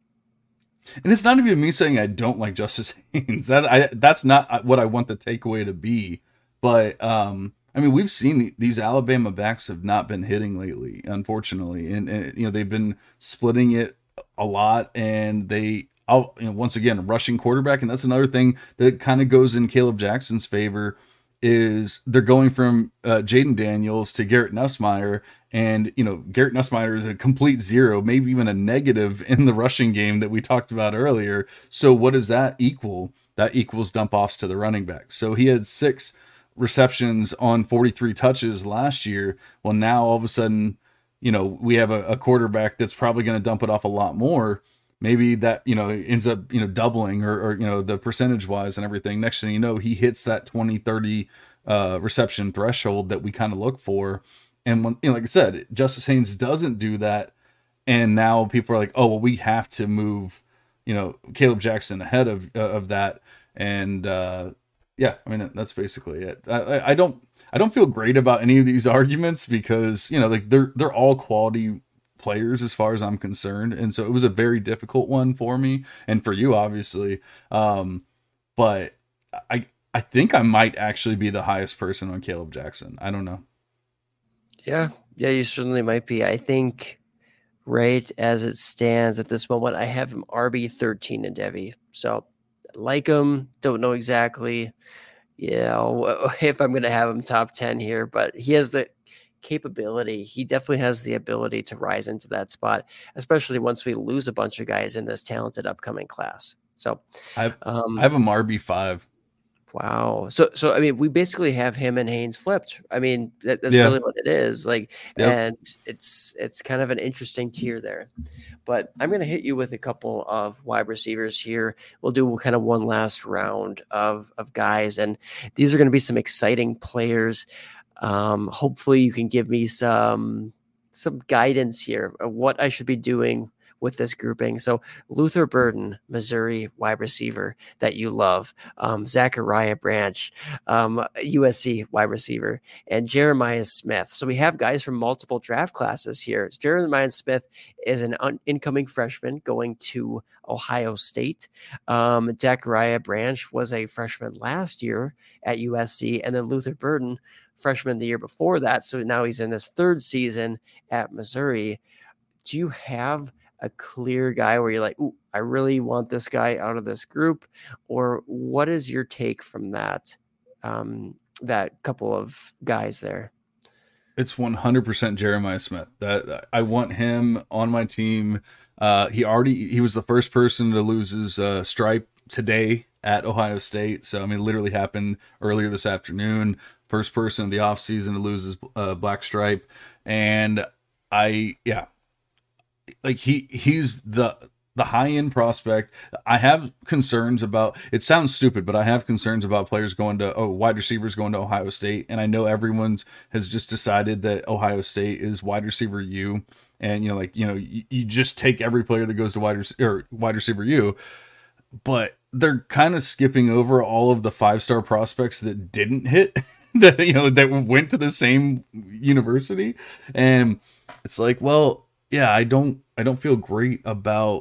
And it's not even me saying I don't like Justice Haynes. That I that's not what I want the takeaway to be. But um, I mean, we've seen these Alabama backs have not been hitting lately, unfortunately, and, and you know they've been splitting it a lot, and they I'll, you know, once again rushing quarterback, and that's another thing that kind of goes in Caleb Jackson's favor is they're going from uh, Jaden Daniels to Garrett Nussmeier, and you know Garrett Nussmeier is a complete zero, maybe even a negative in the rushing game that we talked about earlier. So what does that equal? That equals dump offs to the running back. So he had six receptions on forty-three touches last year. Well, now all of a sudden, you know, we have a, a quarterback that's probably going to dump it off a lot more. Maybe that, you know, ends up, you know, doubling or, or, you know, the percentage wise and everything. Next thing you know, he hits that twenty, thirty uh, reception threshold that we kind of look for. And when, you know, like I said, Justice Haynes doesn't do that. And now people are like, oh, well, we have to move, you know, Caleb Jackson ahead of, uh, of that. And uh, yeah, I mean, that's basically it. I, I don't, I don't feel great about any of these arguments because, you know, like they're they're all quality players as far as I'm concerned, and so it was a very difficult one for me and for you, obviously. Um, but I I think I might actually be the highest person on Caleb Jackson. I don't know. Yeah, yeah, you certainly might be. I think right as it stands at this moment, I have him R B thirteen in Devi. So like him, don't know exactly. You know, if I'm going to have him top ten here, but he has the capability. He definitely has the ability to rise into that spot, especially once we lose a bunch of guys in this talented upcoming class. So I've, um, I have him R B five. Wow. So, so I mean, we basically have him and Haynes flipped. I mean, that, that's yeah. really what it is. Like, yep. and it's it's kind of an interesting tier there. But I'm going to hit you with a couple of wide receivers here. We'll do kind of one last round of of guys, and these are going to be some exciting players. Um, hopefully you can give me some some guidance here of what I should be doing with this grouping. So Luther Burden, Missouri wide receiver that you love, um, Zachariah Branch, um, U S C wide receiver, and Jeremiah Smith. So we have guys from multiple draft classes here. Jeremiah Smith is an un- incoming freshman going to Ohio State. Um, Zachariah Branch was a freshman last year at U S C, and then Luther Burden, freshman the year before that. So now he's in his third season at Missouri. Do you have a clear guy where you're like, ooh, I really want this guy out of this group? Or what is your take from that, um, that couple of guys there? It's one hundred percent Jeremiah Smith. That I want him on my team. Uh, he already, he was the first person to lose his uh, stripe today at Ohio State. So, I mean, it literally happened earlier this afternoon. First person in the offseason to lose his uh, black stripe. And I, yeah, like he he's the the high end prospect. I have concerns about, it sounds stupid, but I have concerns about players going to oh wide receivers going to Ohio State, and I know everyone's has just decided that Ohio State is wide receiver U, and you know like you know you, you just take every player that goes to wide rec- or wide receiver U, but they're kind of skipping over all of the five star prospects that didn't hit that you know that went to the same university, and it's like, well, yeah, I don't I don't feel great about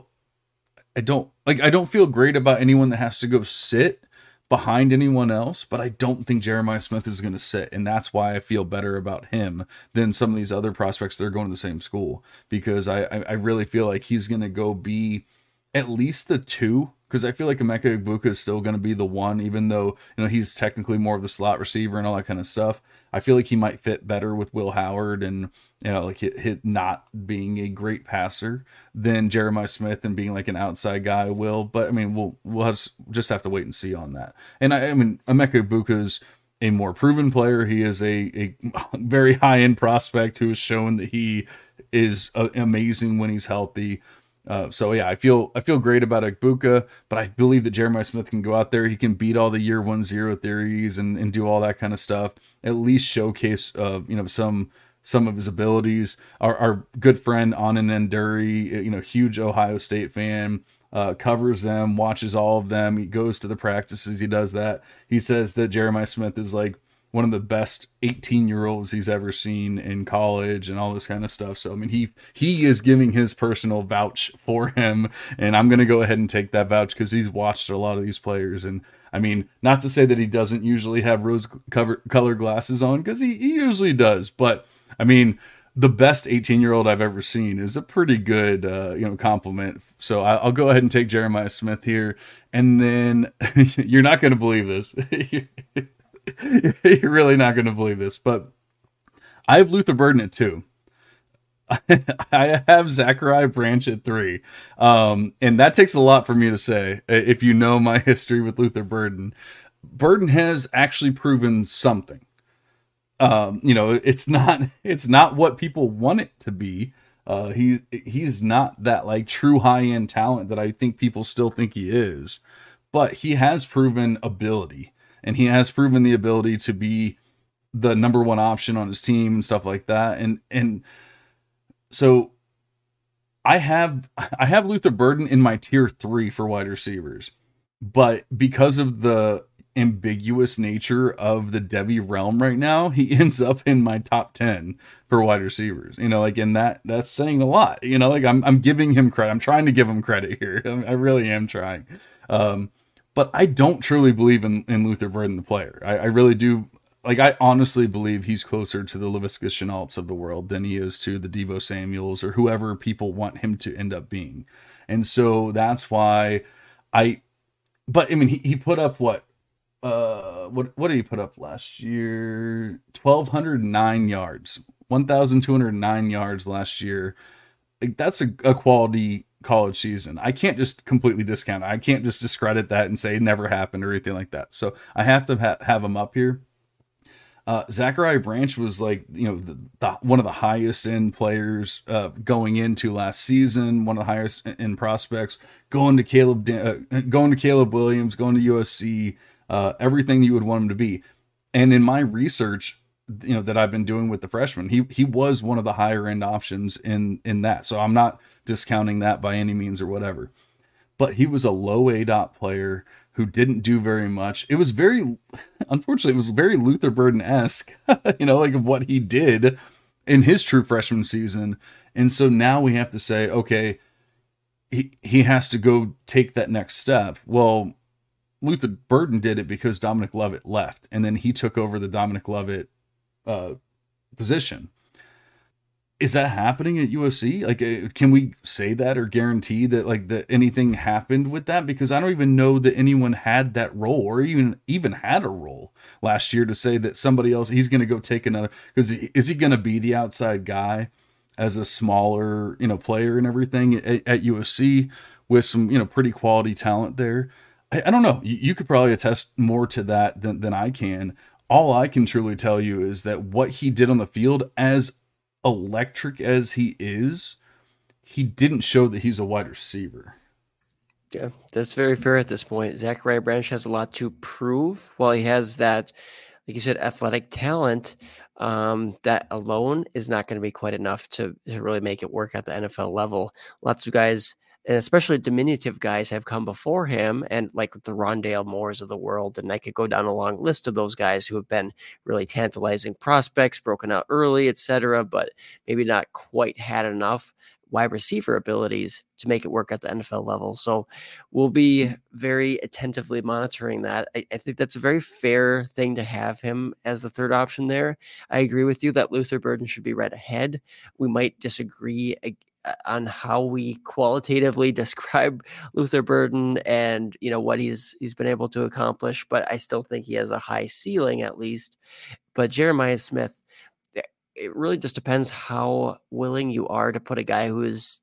I don't like I don't feel great about anyone that has to go sit behind anyone else, but I don't think Jeremiah Smith is going to sit, and that's why I feel better about him than some of these other prospects that are going to the same school, because I I, I really feel like he's going to go be at least the two, because I feel like Emeka Egbuka is still going to be the one, even though you know he's technically more of the slot receiver and all that kind of stuff. I feel like he might fit better with Will Howard and, you know, like hit, hit not being a great passer than Jeremiah Smith and being like an outside guy will. But I mean, we'll we'll have, just have to wait and see on that. And I, I mean, Emeka Egbuka is a more proven player. He is a, a very high end prospect who has shown that he is uh, amazing when he's healthy. Uh, so yeah, I feel I feel great about Egbuka, but I believe that Jeremiah Smith can go out there. He can beat all the year one zero theories and, and do all that kind of stuff. At least showcase uh, you know some some of his abilities. Our, our good friend Anand Enduri, you know, huge Ohio State fan, uh, covers them, watches all of them. He goes to the practices. He does that. He says that Jeremiah Smith is like one of the best eighteen year olds he's ever seen in college and all this kind of stuff. So, I mean, he, he is giving his personal vouch for him, and I'm going to go ahead and take that vouch because he's watched a lot of these players. And I mean, not to say that he doesn't usually have rose cover color glasses on, because he, he usually does, but I mean, the best eighteen year old I've ever seen is a pretty good, uh, you know, compliment. So I, I'll go ahead and take Jeremiah Smith here. And then you're not going to believe this. You're really not going to believe this, but I have Luther Burden at two. I have Zachariah Branch at three. Um, and that takes a lot for me to say, if you know my history with Luther Burden. Burden has actually proven something. Um, you know, it's not, it's not what people want it to be. Uh, he, he's not that like true high end talent that I think people still think he is, but he has proven ability. And he has proven the ability to be the number one option on his team and stuff like that. And and so I have I have Luther Burden in my tier three for wide receivers. But because of the ambiguous nature of the Devy realm right now, he ends up in my top ten for wide receivers. You know, like, and that that's saying a lot. You know, like I'm I'm giving him credit. I'm trying to give him credit here. I really am trying. Um But I don't truly believe in, in Luther Burden, the player. I, I really do. Like, I honestly believe he's closer to the Laviska Shenaults of the world than he is to the Deebo Samuels or whoever people want him to end up being. And so that's why I, but I mean, he, he put up what, uh, what, what did he put up last year? twelve oh nine yards, one thousand two hundred nine yards last year. Like, that's a, a quality college season. I can't just completely discount it. I can't just discredit that and say it never happened or anything like that. So I have to ha- have him up here. Uh, Zachariah Branch was like, you know, the, the, one of the highest end players uh, going into last season, one of the highest end prospects, going to Caleb, uh, going to Caleb Williams, going to U S C, uh, everything you would want him to be. And in my research, you know, that I've been doing with the freshmen. He he was one of the higher end options in in that. So I'm not discounting that by any means or whatever. But he was a low A DOT player who didn't do very much. It was very, unfortunately, it was very Luther Burden-esque, you know, like of what he did in his true freshman season. And so now we have to say, okay, he he has to go take that next step. Well, Luther Burden did it because Dominic Lovett left, and then he took over the Dominic Lovett uh, position. Is that happening at U S C? Like, uh, can we say that or guarantee that like that anything happened with that? Because I don't even know that anyone had that role or even even had a role last year to say that somebody else, he's going to go take another. Because is he going to be the outside guy as a smaller, you know, player and everything at, at U S C with some, you know, pretty quality talent there? I, I don't know. You, you could probably attest more to that than, than I can. All I can truly tell you is that what he did on the field, as electric as he is, he didn't show that he's a wide receiver. Yeah, that's very fair at this point. Zachariah Branch has a lot to prove. While he has that, like you said, athletic talent, um, that alone is not going to be quite enough to, to really make it work at the N F L level. Lots of guys, and especially diminutive guys, have come before him, and like the Rondale Moores of the world. And I could go down a long list of those guys who have been really tantalizing prospects, broken out early, et cetera, but maybe not quite had enough wide receiver abilities to make it work at the N F L level. So we'll be very attentively monitoring that. I, I think that's a very fair thing to have him as the third option there. I agree with you that Luther Burden should be right ahead. We might disagree on how we qualitatively describe Luther Burden and, you know, what he's he's been able to accomplish, but I still think he has a high ceiling at least. But Jeremiah Smith, it really just depends how willing you are to put a guy who is,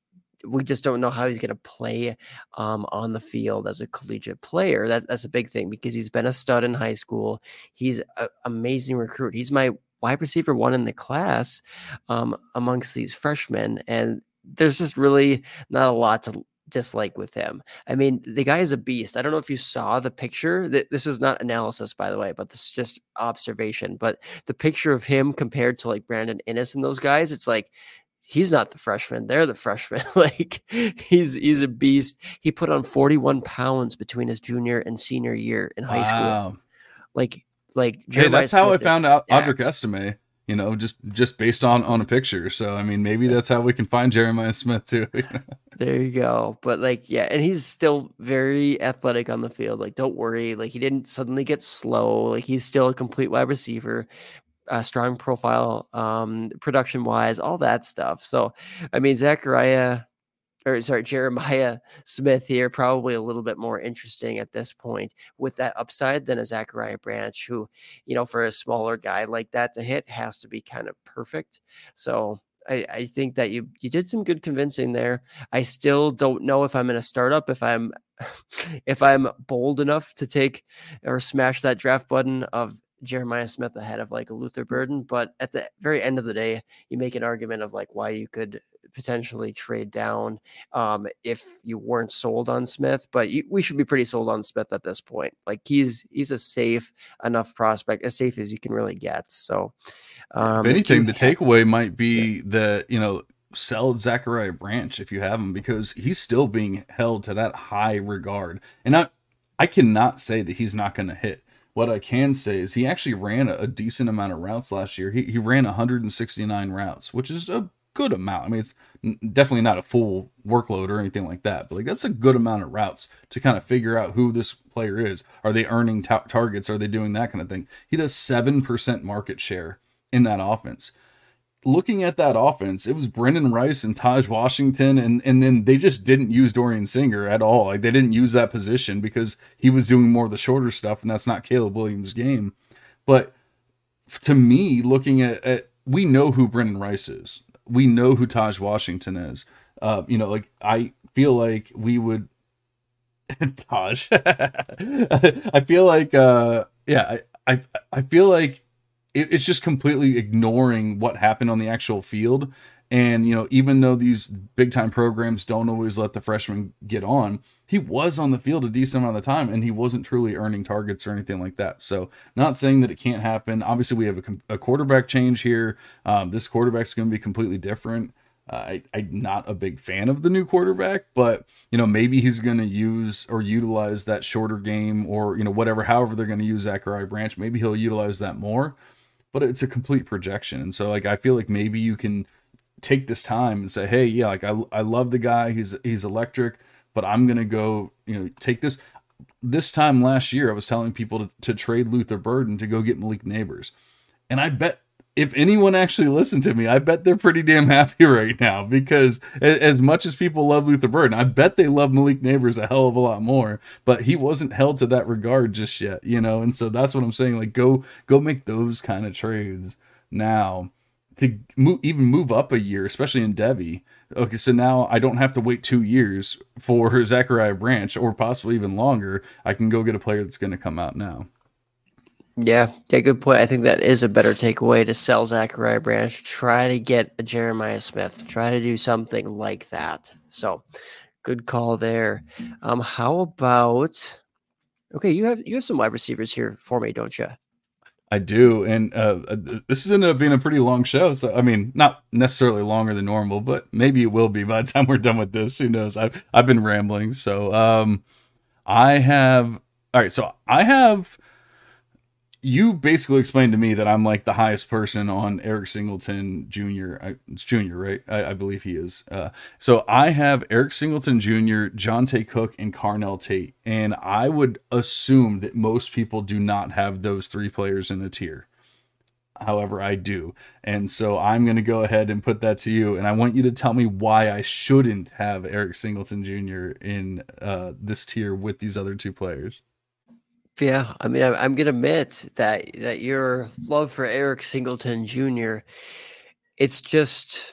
we just don't know how he's going to play um, on the field as a collegiate player. That, that's a big thing because he's been a stud in high school. He's an amazing recruit. He's my wide receiver one in the class um, amongst these freshmen. And there's just really not a lot to dislike with him. I mean, the guy is a beast. I don't know if you saw the picture. This is not analysis, by the way, but this is just observation. But the picture of him compared to like Brandon Inniss and those guys, it's like, he's not the freshman. They're the freshmen. Like he's, he's a beast. He put on forty-one pounds between his junior and senior year in high Wow. school. Like, Like hey, that's how I found out stacked. Audric Estime, you know, just just based on on a picture. So I mean, maybe that's how we can find Jeremiah Smith too. There you go. But like, yeah, and he's still very athletic on the field. Like, don't worry. Like, he didn't suddenly get slow. Like, he's still a complete wide receiver, uh, strong profile, um, production wise, all that stuff. So, I mean, Zachariah. Or sorry, Jeremiah Smith here, probably a little bit more interesting at this point with that upside than a Zachariah Branch, who, you know, for a smaller guy like that to hit has to be kind of perfect. So I, I think that you you did some good convincing there. I still don't know if I'm in a startup, if I'm if I'm bold enough to take or smash that draft button of Jeremiah Smith ahead of like a Luther Burden. But at the very end of the day, you make an argument of like why you could potentially trade down um, if you weren't sold on Smith, but you, we should be pretty sold on Smith at this point. Like he's, he's a safe enough prospect, as safe as you can really get. So um, if anything, the have, takeaway might be yeah. that, you know, sell Zachariah Branch if you have him, because he's still being held to that high regard. And I, I cannot say that he's not going to hit. What I can say is he actually ran a, a decent amount of routes last year. He, he ran one hundred sixty-nine routes, which is a good amount. I mean, it's definitely not a full workload or anything like that, but like that's a good amount of routes to kind of figure out who this player is. Are they earning ta- targets? Are they doing that kind of thing? He does seven percent market share in that offense. Looking at that offense, it was Brendan Rice and Taj Washington, and, and then they just didn't use Dorian Singer at all. Like they didn't use that position because he was doing more of the shorter stuff, and that's not Caleb Williams' game. But to me, looking at, at we know who Brendan Rice is. We know who Taj Washington is. Uh, you know, like I feel like we would Taj. I feel like, uh, yeah, I, I, I feel like it, it's just completely ignoring what happened on the actual field And, you know, even though these big time programs don't always let the freshman get on, he was on the field a decent amount of the time and he wasn't truly earning targets or anything like that. So not saying that it can't happen. Obviously we have a, a quarterback change here. Um, this quarterback's going to be completely different. Uh, I, I'm not a big fan of the new quarterback, but, you know, maybe he's going to use or utilize that shorter game or, you know, whatever, however they're going to use Zachariah Branch. Maybe he'll utilize that more, but it's a complete projection. And so like, I feel like maybe you can take this time and say, hey, yeah, like I, I love the guy. He's, he's electric, but I'm going to go, you know, take this, this time last year, I was telling people to, to trade Luther Burden to go get Malik Neighbors. And I bet if anyone actually listened to me, I bet they're pretty damn happy right now, because as much as people love Luther Burden, I bet they love Malik Neighbors a hell of a lot more, but he wasn't held to that regard just yet, you know? And so that's what I'm saying. Like, go, go make those kind of trades now to move, even move up a year, especially in Devy. Okay, so now I don't have to wait two years for Zachariah Branch, or possibly even longer. I can go get a player that's going to come out now. Yeah, yeah, good point. I think that is a better takeaway, to sell Zachariah Branch. Try to get a Jeremiah Smith. Try to do something like that. So, good call there. Um, how about? Okay, you have you have some wide receivers here for me, don't you? I do, and uh, this is ended up being a pretty long show. So, I mean, not necessarily longer than normal, but maybe it will be by the time we're done with this. Who knows? I've I've been rambling. So, um, I have all right. So I have. You basically explained to me that I'm like the highest person on Eric Singleton Junior I, it's Junior, right? I, I believe he is. Uh, so I have Eric Singleton Junior, Jonte Cook, and Carnell Tate. And I would assume that most people do not have those three players in a tier. However, I do. And so I'm going to go ahead and put that to you. And I want you to tell me why I shouldn't have Eric Singleton Junior in uh, this tier with these other two players. Yeah, I mean, I'm, I'm gonna admit that that your love for Eric Singleton Junior, it's just,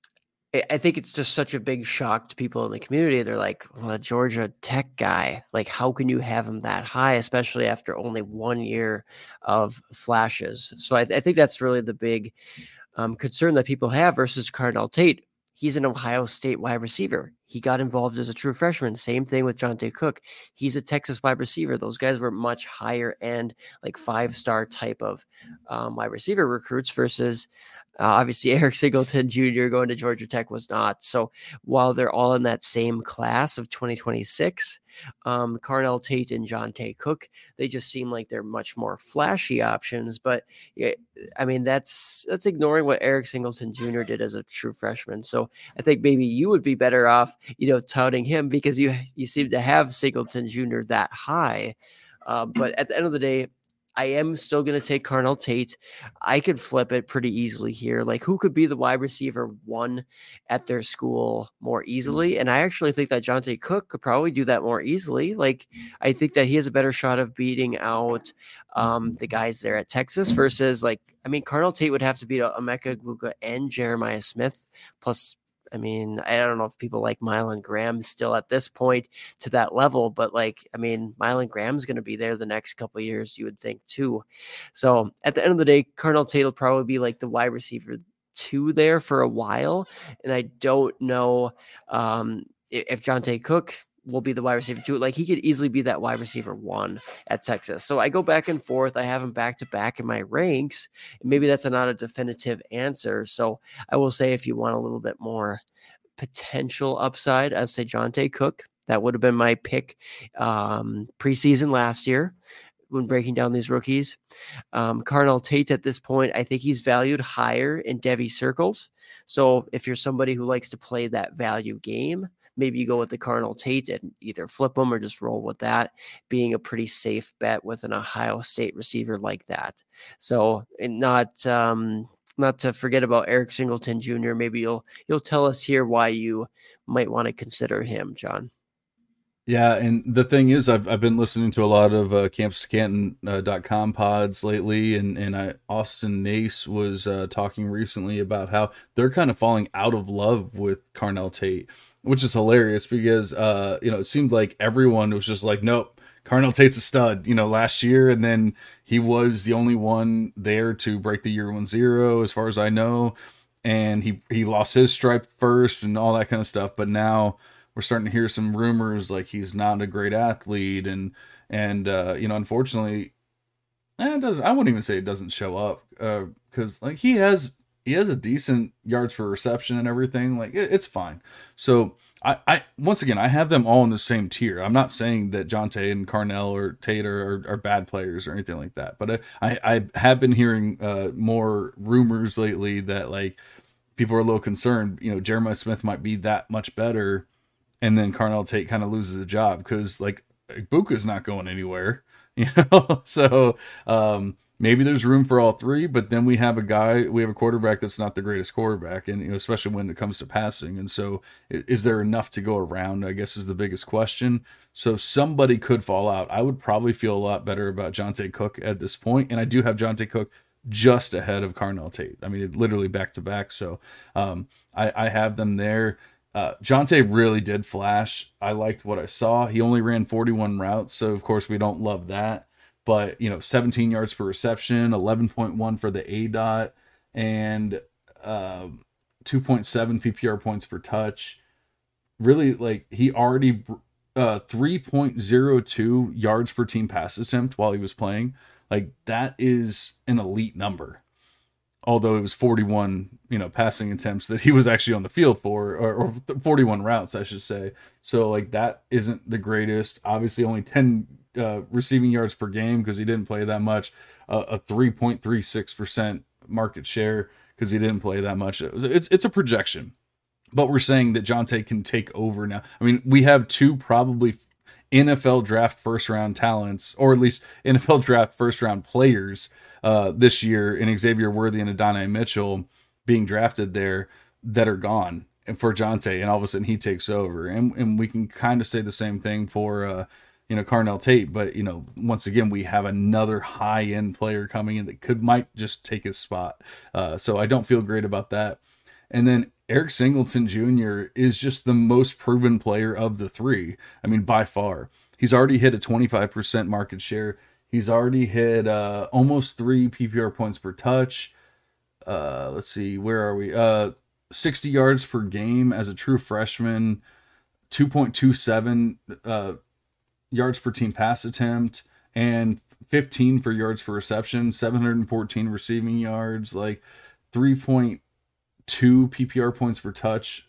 I I think it's just such a big shock to people in the community. They're like, well, a Georgia Tech guy, like, how can you have him that high, especially after only one year of flashes? So I, I think that's really the big um, concern that people have versus Carnell Tate. He's an Ohio State wide receiver. He got involved as a true freshman. Same thing with Jonte Cook. He's a Texas wide receiver. Those guys were much higher end, like five-star type of um, wide receiver recruits versus uh, obviously Eric Singleton Junior going to Georgia Tech was not. So while they're all in that same class of twenty twenty-six, um, Carnell Tate and Jonte Cook, they just seem like they're much more flashy options. But yeah, I mean, that's that's ignoring what Eric Singleton Junior did as a true freshman. So I think maybe you would be better off, you know, touting him because you you seem to have Singleton Junior that high. Uh, but at the end of the day, I am still going to take Carnell Tate. I could flip it pretty easily here. Like, who could be the wide receiver one at their school more easily? And I actually think that Jonte Cook could probably do that more easily. Like, I think that he has a better shot of beating out um, the guys there at Texas versus, like, I mean, Carnell Tate would have to beat Emeka Egbuka and Jeremiah Smith. Plus, I mean, I don't know if people like Mylan Graham still at this point to that level, but like, I mean, Mylan Graham's going to be there the next couple of years, you would think too. So at the end of the day, Carnell Tate will probably be like the wide receiver two there for a while. And I don't know um, if, if Jonte Cook will be the wide receiver two. Like, he could easily be that wide receiver one at Texas. So I go back and forth. I have him back to back in my ranks. And maybe that's not a definitive answer. So I will say, if you want a little bit more potential upside, I'd say Jonte Cook. That would have been my pick um, preseason last year when breaking down these rookies. Um, Carnell Tate at this point, I think he's valued higher in Devy circles. So if you're somebody who likes to play that value game, maybe you go with the Carnell Tate and either flip them or just roll with that, being a pretty safe bet with an Ohio State receiver like that. So, and not um, not to forget about Eric Singleton Junior Maybe you'll you'll tell us here why you might want to consider him, John. Yeah, and the thing is, I've I've been listening to a lot of uh, campus to canton dot com pods lately, and and I, Austin Nace was uh, talking recently about how they're kind of falling out of love with Carnell Tate, which is hilarious because uh, you know, it seemed like everyone was just like, nope, Carnell Tate's a stud, you know, last year, and then he was the only one there to break the year one zero, as far as I know. and he he lost his stripe first and all that kind of stuff. But now we're starting to hear some rumors like he's not a great athlete, and and uh, you know, unfortunately, eh, it doesn't. I wouldn't even say it doesn't show up because uh, like he has he has a decent yards per reception and everything. Like it, it's fine. So I, I once again I have them all in the same tier. I'm not saying that Jonte and Carnell or Tate are, are, are bad players or anything like that. But I I, I have been hearing uh, more rumors lately that like people are a little concerned. You know, Jeremiah Smith might be that much better, and then Carnell Tate kind of loses a job because like Ibuka's not going anywhere. You know, so um, maybe there's room for all three, but then we have a guy, we have a quarterback that's not the greatest quarterback, and you know, especially when it comes to passing. And so, is there enough to go around? I guess is the biggest question. So somebody could fall out. I would probably feel a lot better about Jonte Cook at this point, and I do have Jonte Cook just ahead of Carnell Tate. I mean, it literally back to back. So um, I, I have them there. Uh, Jonte really did flash. I liked what I saw. He only ran forty-one routes, so of course we don't love that. But, you know, seventeen yards per reception, eleven point one for the A D O T, and uh, two point seven P P R points per touch. Really, like, he already uh, three point oh two yards per team pass attempt while he was playing. Like, that is an elite number. Although it was forty-one, you know, passing attempts that he was actually on the field for, or, or forty-one routes, I should say. So, like, that isn't the greatest. Obviously, only ten uh, receiving yards per game because he didn't play that much. Uh, a three point three six percent market share because he didn't play that much. It was, it's it's a projection, but we're saying that Jonte can take over now. I mean, we have two probably N F L draft first round talents, or at least N F L draft first round players uh, this year in Xavier Worthy and Adonai Mitchell being drafted there that are gone and for Jonte, and all of a sudden he takes over. And and we can kind of say the same thing for uh, you know, Carnell Tate, but you know, once again we have another high end player coming in that could might just take his spot. Uh, so I don't feel great about that. And then Eric Singleton Junior is just the most proven player of the three. I mean, by far. He's already hit a twenty-five percent market share. He's already hit uh, almost three P P R points per touch. Uh, let's see, where are we? Uh, sixty yards per game as a true freshman. two point two seven uh, yards per team pass attempt. And fifteen for yards per reception. seven hundred fourteen receiving yards. Like three point two P P R points per touch.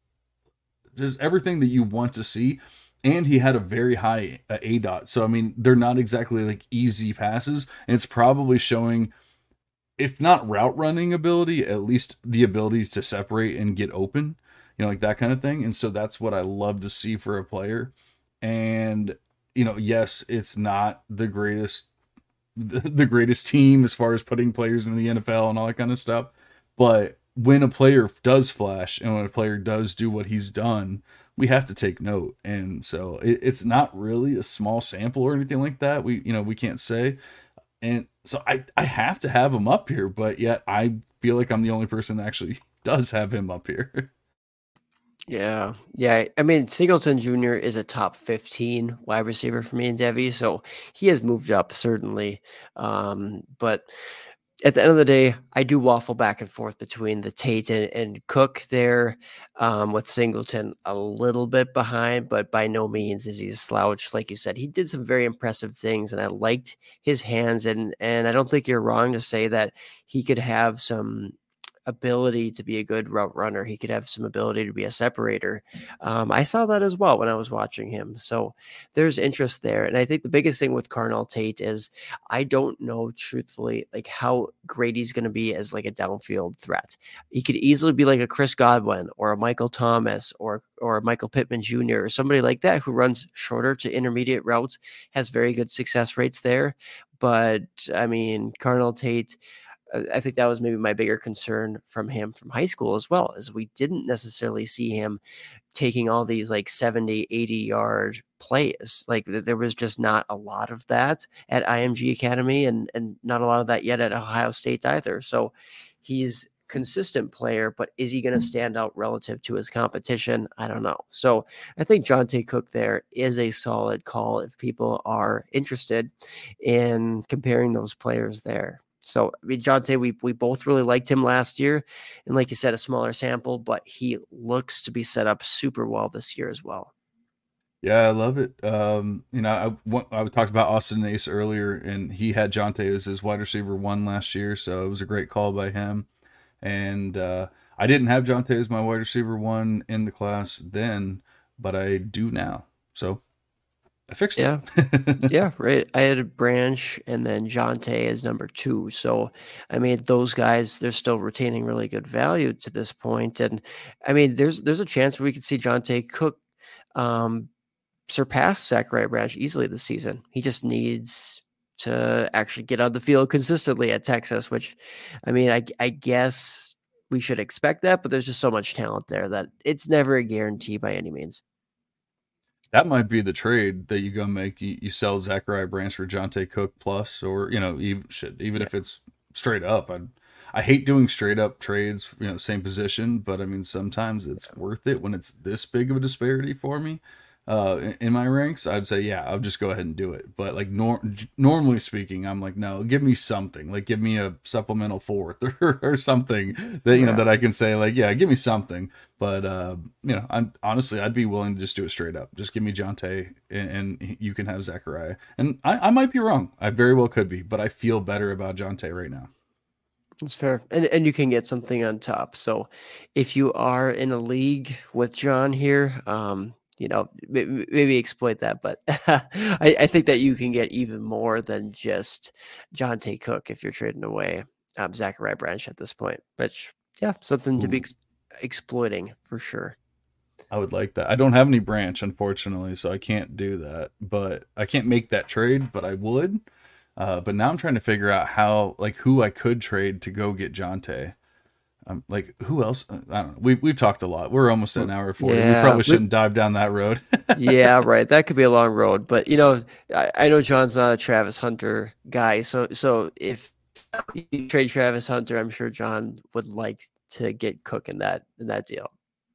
Just everything that you want to see. And he had a very high uh, A D O T. So, I mean, they're not exactly like easy passes. And it's probably showing, if not route running ability, at least the ability to separate and get open, you know, like that kind of thing. And so that's what I love to see for a player. And, you know, yes, it's not the greatest, the greatest team as far as putting players in the N F L and all that kind of stuff. But when a player does flash and when a player does do what he's done, we have to take note. And so it, it's not really a small sample or anything like that. We, you know, we can't say. And so I, I have to have him up here, but yet I feel like I'm the only person that actually does have him up here. Yeah. Yeah. I mean, Singleton Junior is a top fifteen wide receiver for me and Devi. So he has moved up, certainly. Um, but at the end of the day, I do waffle back and forth between the Tate and, and Cook there, um, with Singleton a little bit behind, but by no means is he a slouch. Like you said, he did some very impressive things, and I liked his hands. And and I don't think you're wrong to say that he could have some ability to be a good route runner. He could have some ability to be a separator. Um, I saw that as well when I was watching him. So there's interest there. And I think the biggest thing with Carnell Tate is I don't know truthfully like how great he's going to be as like a downfield threat. He could easily be like a Chris Godwin or a Michael Thomas or or a Michael Pittman Junior or somebody like that who runs shorter to intermediate routes, has very good success rates there. But I mean, Carnell Tate, I think that was maybe my bigger concern from him from high school as well, as we didn't necessarily see him taking all these like seventy, eighty yard plays. Like there was just not a lot of that at I M G Academy, and, and not a lot of that yet at Ohio State either. So he's consistent player, but is he going to stand out relative to his competition? I don't know. So I think Jonte Cook there is a solid call if people are interested in comparing those players there. So, I mean, Jonte, we we both really liked him last year, and like you said, a smaller sample, but he looks to be set up super well this year as well. Yeah, I love it. Um, you know, I, I talked about Austin Ace earlier, and he had Jonte as his wide receiver one last year, so it was a great call by him. And uh, I didn't have Jonte as my wide receiver one in the class then, but I do now. So I fixed yeah. it. Yeah, right. I had a Branch and then Jonte as number two. So, I mean, those guys, they're still retaining really good value to this point. And I mean, there's there's a chance we could see Jonte Cook um, surpass Zachariah Branch easily this season. He just needs to actually get on the field consistently at Texas, which, I mean, I, I guess we should expect that, but there's just so much talent there that it's never a guarantee by any means. That might be the trade that you go make. You, you sell Zachariah Branch for Jonte Cook plus, or, you know, even shit, even yeah. if it's straight up. I I hate doing straight up trades, you know, same position, but I mean, sometimes it's worth it when it's this big of a disparity for me. Uh, in, in my ranks, I'd say, yeah, I'll just go ahead and do it. But like nor- normally speaking, I'm like, no, give me something, like give me a supplemental fourth or, or something that, you know, yeah. that I can say like, yeah, give me something. But, uh, you know, I'm honestly, I'd be willing to just do it straight up. Just give me Jonte and, and you can have Zachariah. And I, I might be wrong. I very well could be, but I feel better about Jonte right now. That's fair. And and you can get something on top. So if you are in a league with John here, um, you know, maybe, maybe exploit that. But I, I think that you can get even more than just Jonte Cook if you're trading away um, Zachariah Branch at this point. Which, yeah, something Ooh. to be ex- exploiting for sure. I would like that. I don't have any Branch, unfortunately, so I can't do that. But I can't make that trade, but I would. Uh, but now I'm trying to figure out how, like, who I could trade to go get Jonte. Um, like, who else? I don't know. We've, we've talked a lot. We're almost an hour forty. Yeah, we probably shouldn't we, dive down that road. Yeah, right. That could be a long road. But, you know, I, I know John's not a Travis Hunter guy. So, so if you trade Travis Hunter, I'm sure John would like to get Cook in that in that deal.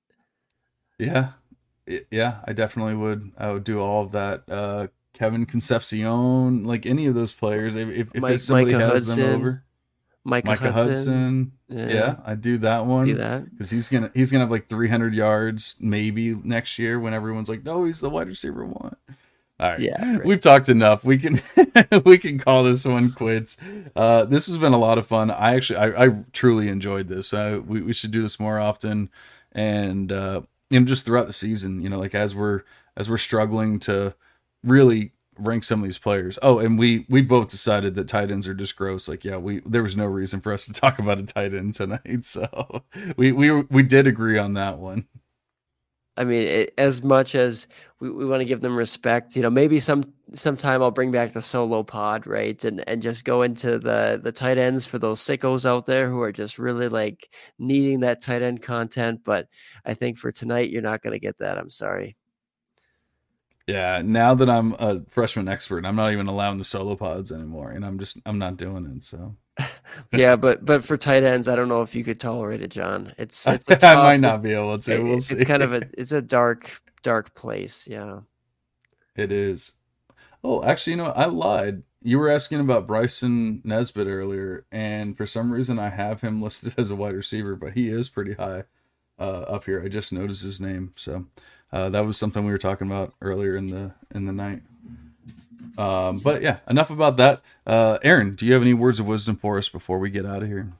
Yeah. Yeah, I definitely would. I would do all of that. Uh, Kevin Concepcion, like any of those players, if, if Mike, somebody Micah has Hudson, them over, Micah, Micah Hudson, Hudson. Yeah. yeah, I do that one because he's gonna he's gonna have like three hundred yards maybe next year when everyone's like, no, he's the wide receiver one. All right, yeah, right. We've talked enough. We can we can call this one quits. Uh, this has been a lot of fun. I actually I, I truly enjoyed this. Uh, we we should do this more often, and uh, you know, just throughout the season. You know, like as we're as we're struggling to really rank some of these players. Oh, and we we both decided that tight ends are just gross. Like, yeah, we there was no reason for us to talk about a tight end tonight. So we we we did agree on that one. I mean, it, as much as we, we want to give them respect, you know, maybe some sometime I'll bring back the solo pod, right, and and just go into the the tight ends for those sickos out there who are just really like needing that tight end content. But I think for tonight, you're not going to get that. I'm sorry. Yeah, now that I'm a freshman expert, I'm not even allowing the solo pods anymore, and I'm just I'm not doing it. So yeah, but but for tight ends, I don't know if you could tolerate it, John. It's, it's a tough, I might not be able to. We'll it's see. It's kind of a it's a dark dark place. Yeah, it is. Oh, actually, you know, I lied. You were asking about Bryson Nesbitt earlier, and for some reason, I have him listed as a wide receiver, but he is pretty high uh, up here. I just noticed his name, so. Uh, that was something we were talking about earlier in the in the night. Um, but yeah, enough about that. Uh, Aaron, do you have any words of wisdom for us before we get out of here?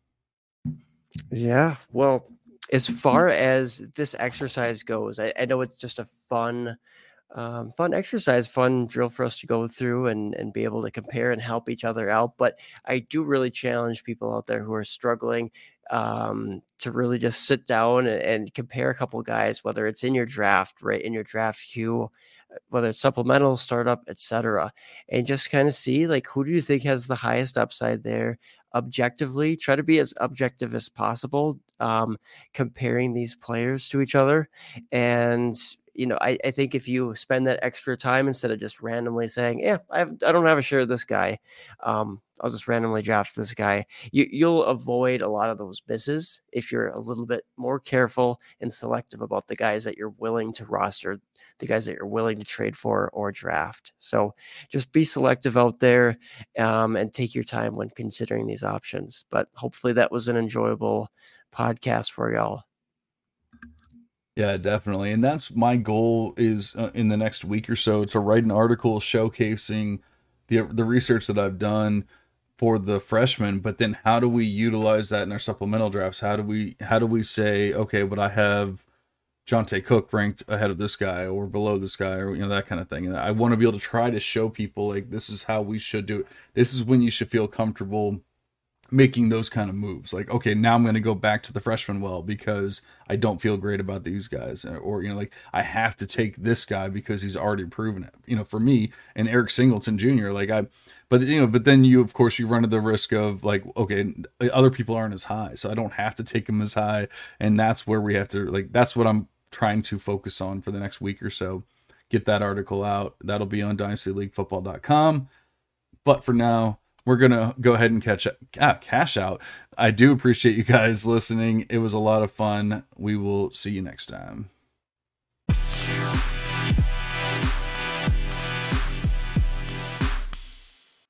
Yeah, well, as far as this exercise goes, I, I know it's just a fun, um, fun exercise, fun drill for us to go through and and be able to compare and help each other out. But I do really challenge people out there who are struggling um to really just sit down and, and compare a couple of guys, whether it's in your draft, right, in your draft queue, whether it's supplemental, startup, etc., and just kind of see like who do you think has the highest upside there objectively. Try to be as objective as possible, um comparing these players to each other, and you know, I, I think if you spend that extra time instead of just randomly saying, yeah, I, have, I don't have a share of this guy, um, I'll just randomly draft this guy, you, you'll avoid a lot of those misses if you're a little bit more careful and selective about the guys that you're willing to roster, the guys that you're willing to trade for or draft. So just be selective out there, um, and take your time when considering these options. But hopefully that was an enjoyable podcast for y'all. Yeah, definitely. And that's my goal is uh, in the next week or so to write an article showcasing the the research that I've done for the freshmen, but then how do we utilize that in our supplemental drafts? How do we how do we say, okay, but I have Jonte Cook ranked ahead of this guy or below this guy, or you know, that kind of thing. And I want to be able to try to show people like this is how we should do it. This is when you should feel comfortable making those kind of moves. Like, okay, now I'm going to go back to the freshman well because I don't feel great about these guys, or you know, like I have to take this guy because he's already proven it. You know, for me and Eric Singleton Junior Like I, but you know, but then you of course you run into the risk of like, okay, other people aren't as high, so I don't have to take them as high, and that's where we have to like. That's what I'm trying to focus on for the next week or so. Get that article out. That'll be on dynasty league football dot com. But for now, we're going to go ahead and catch ah, cash out. I do appreciate you guys listening. It was a lot of fun. We will see you next time.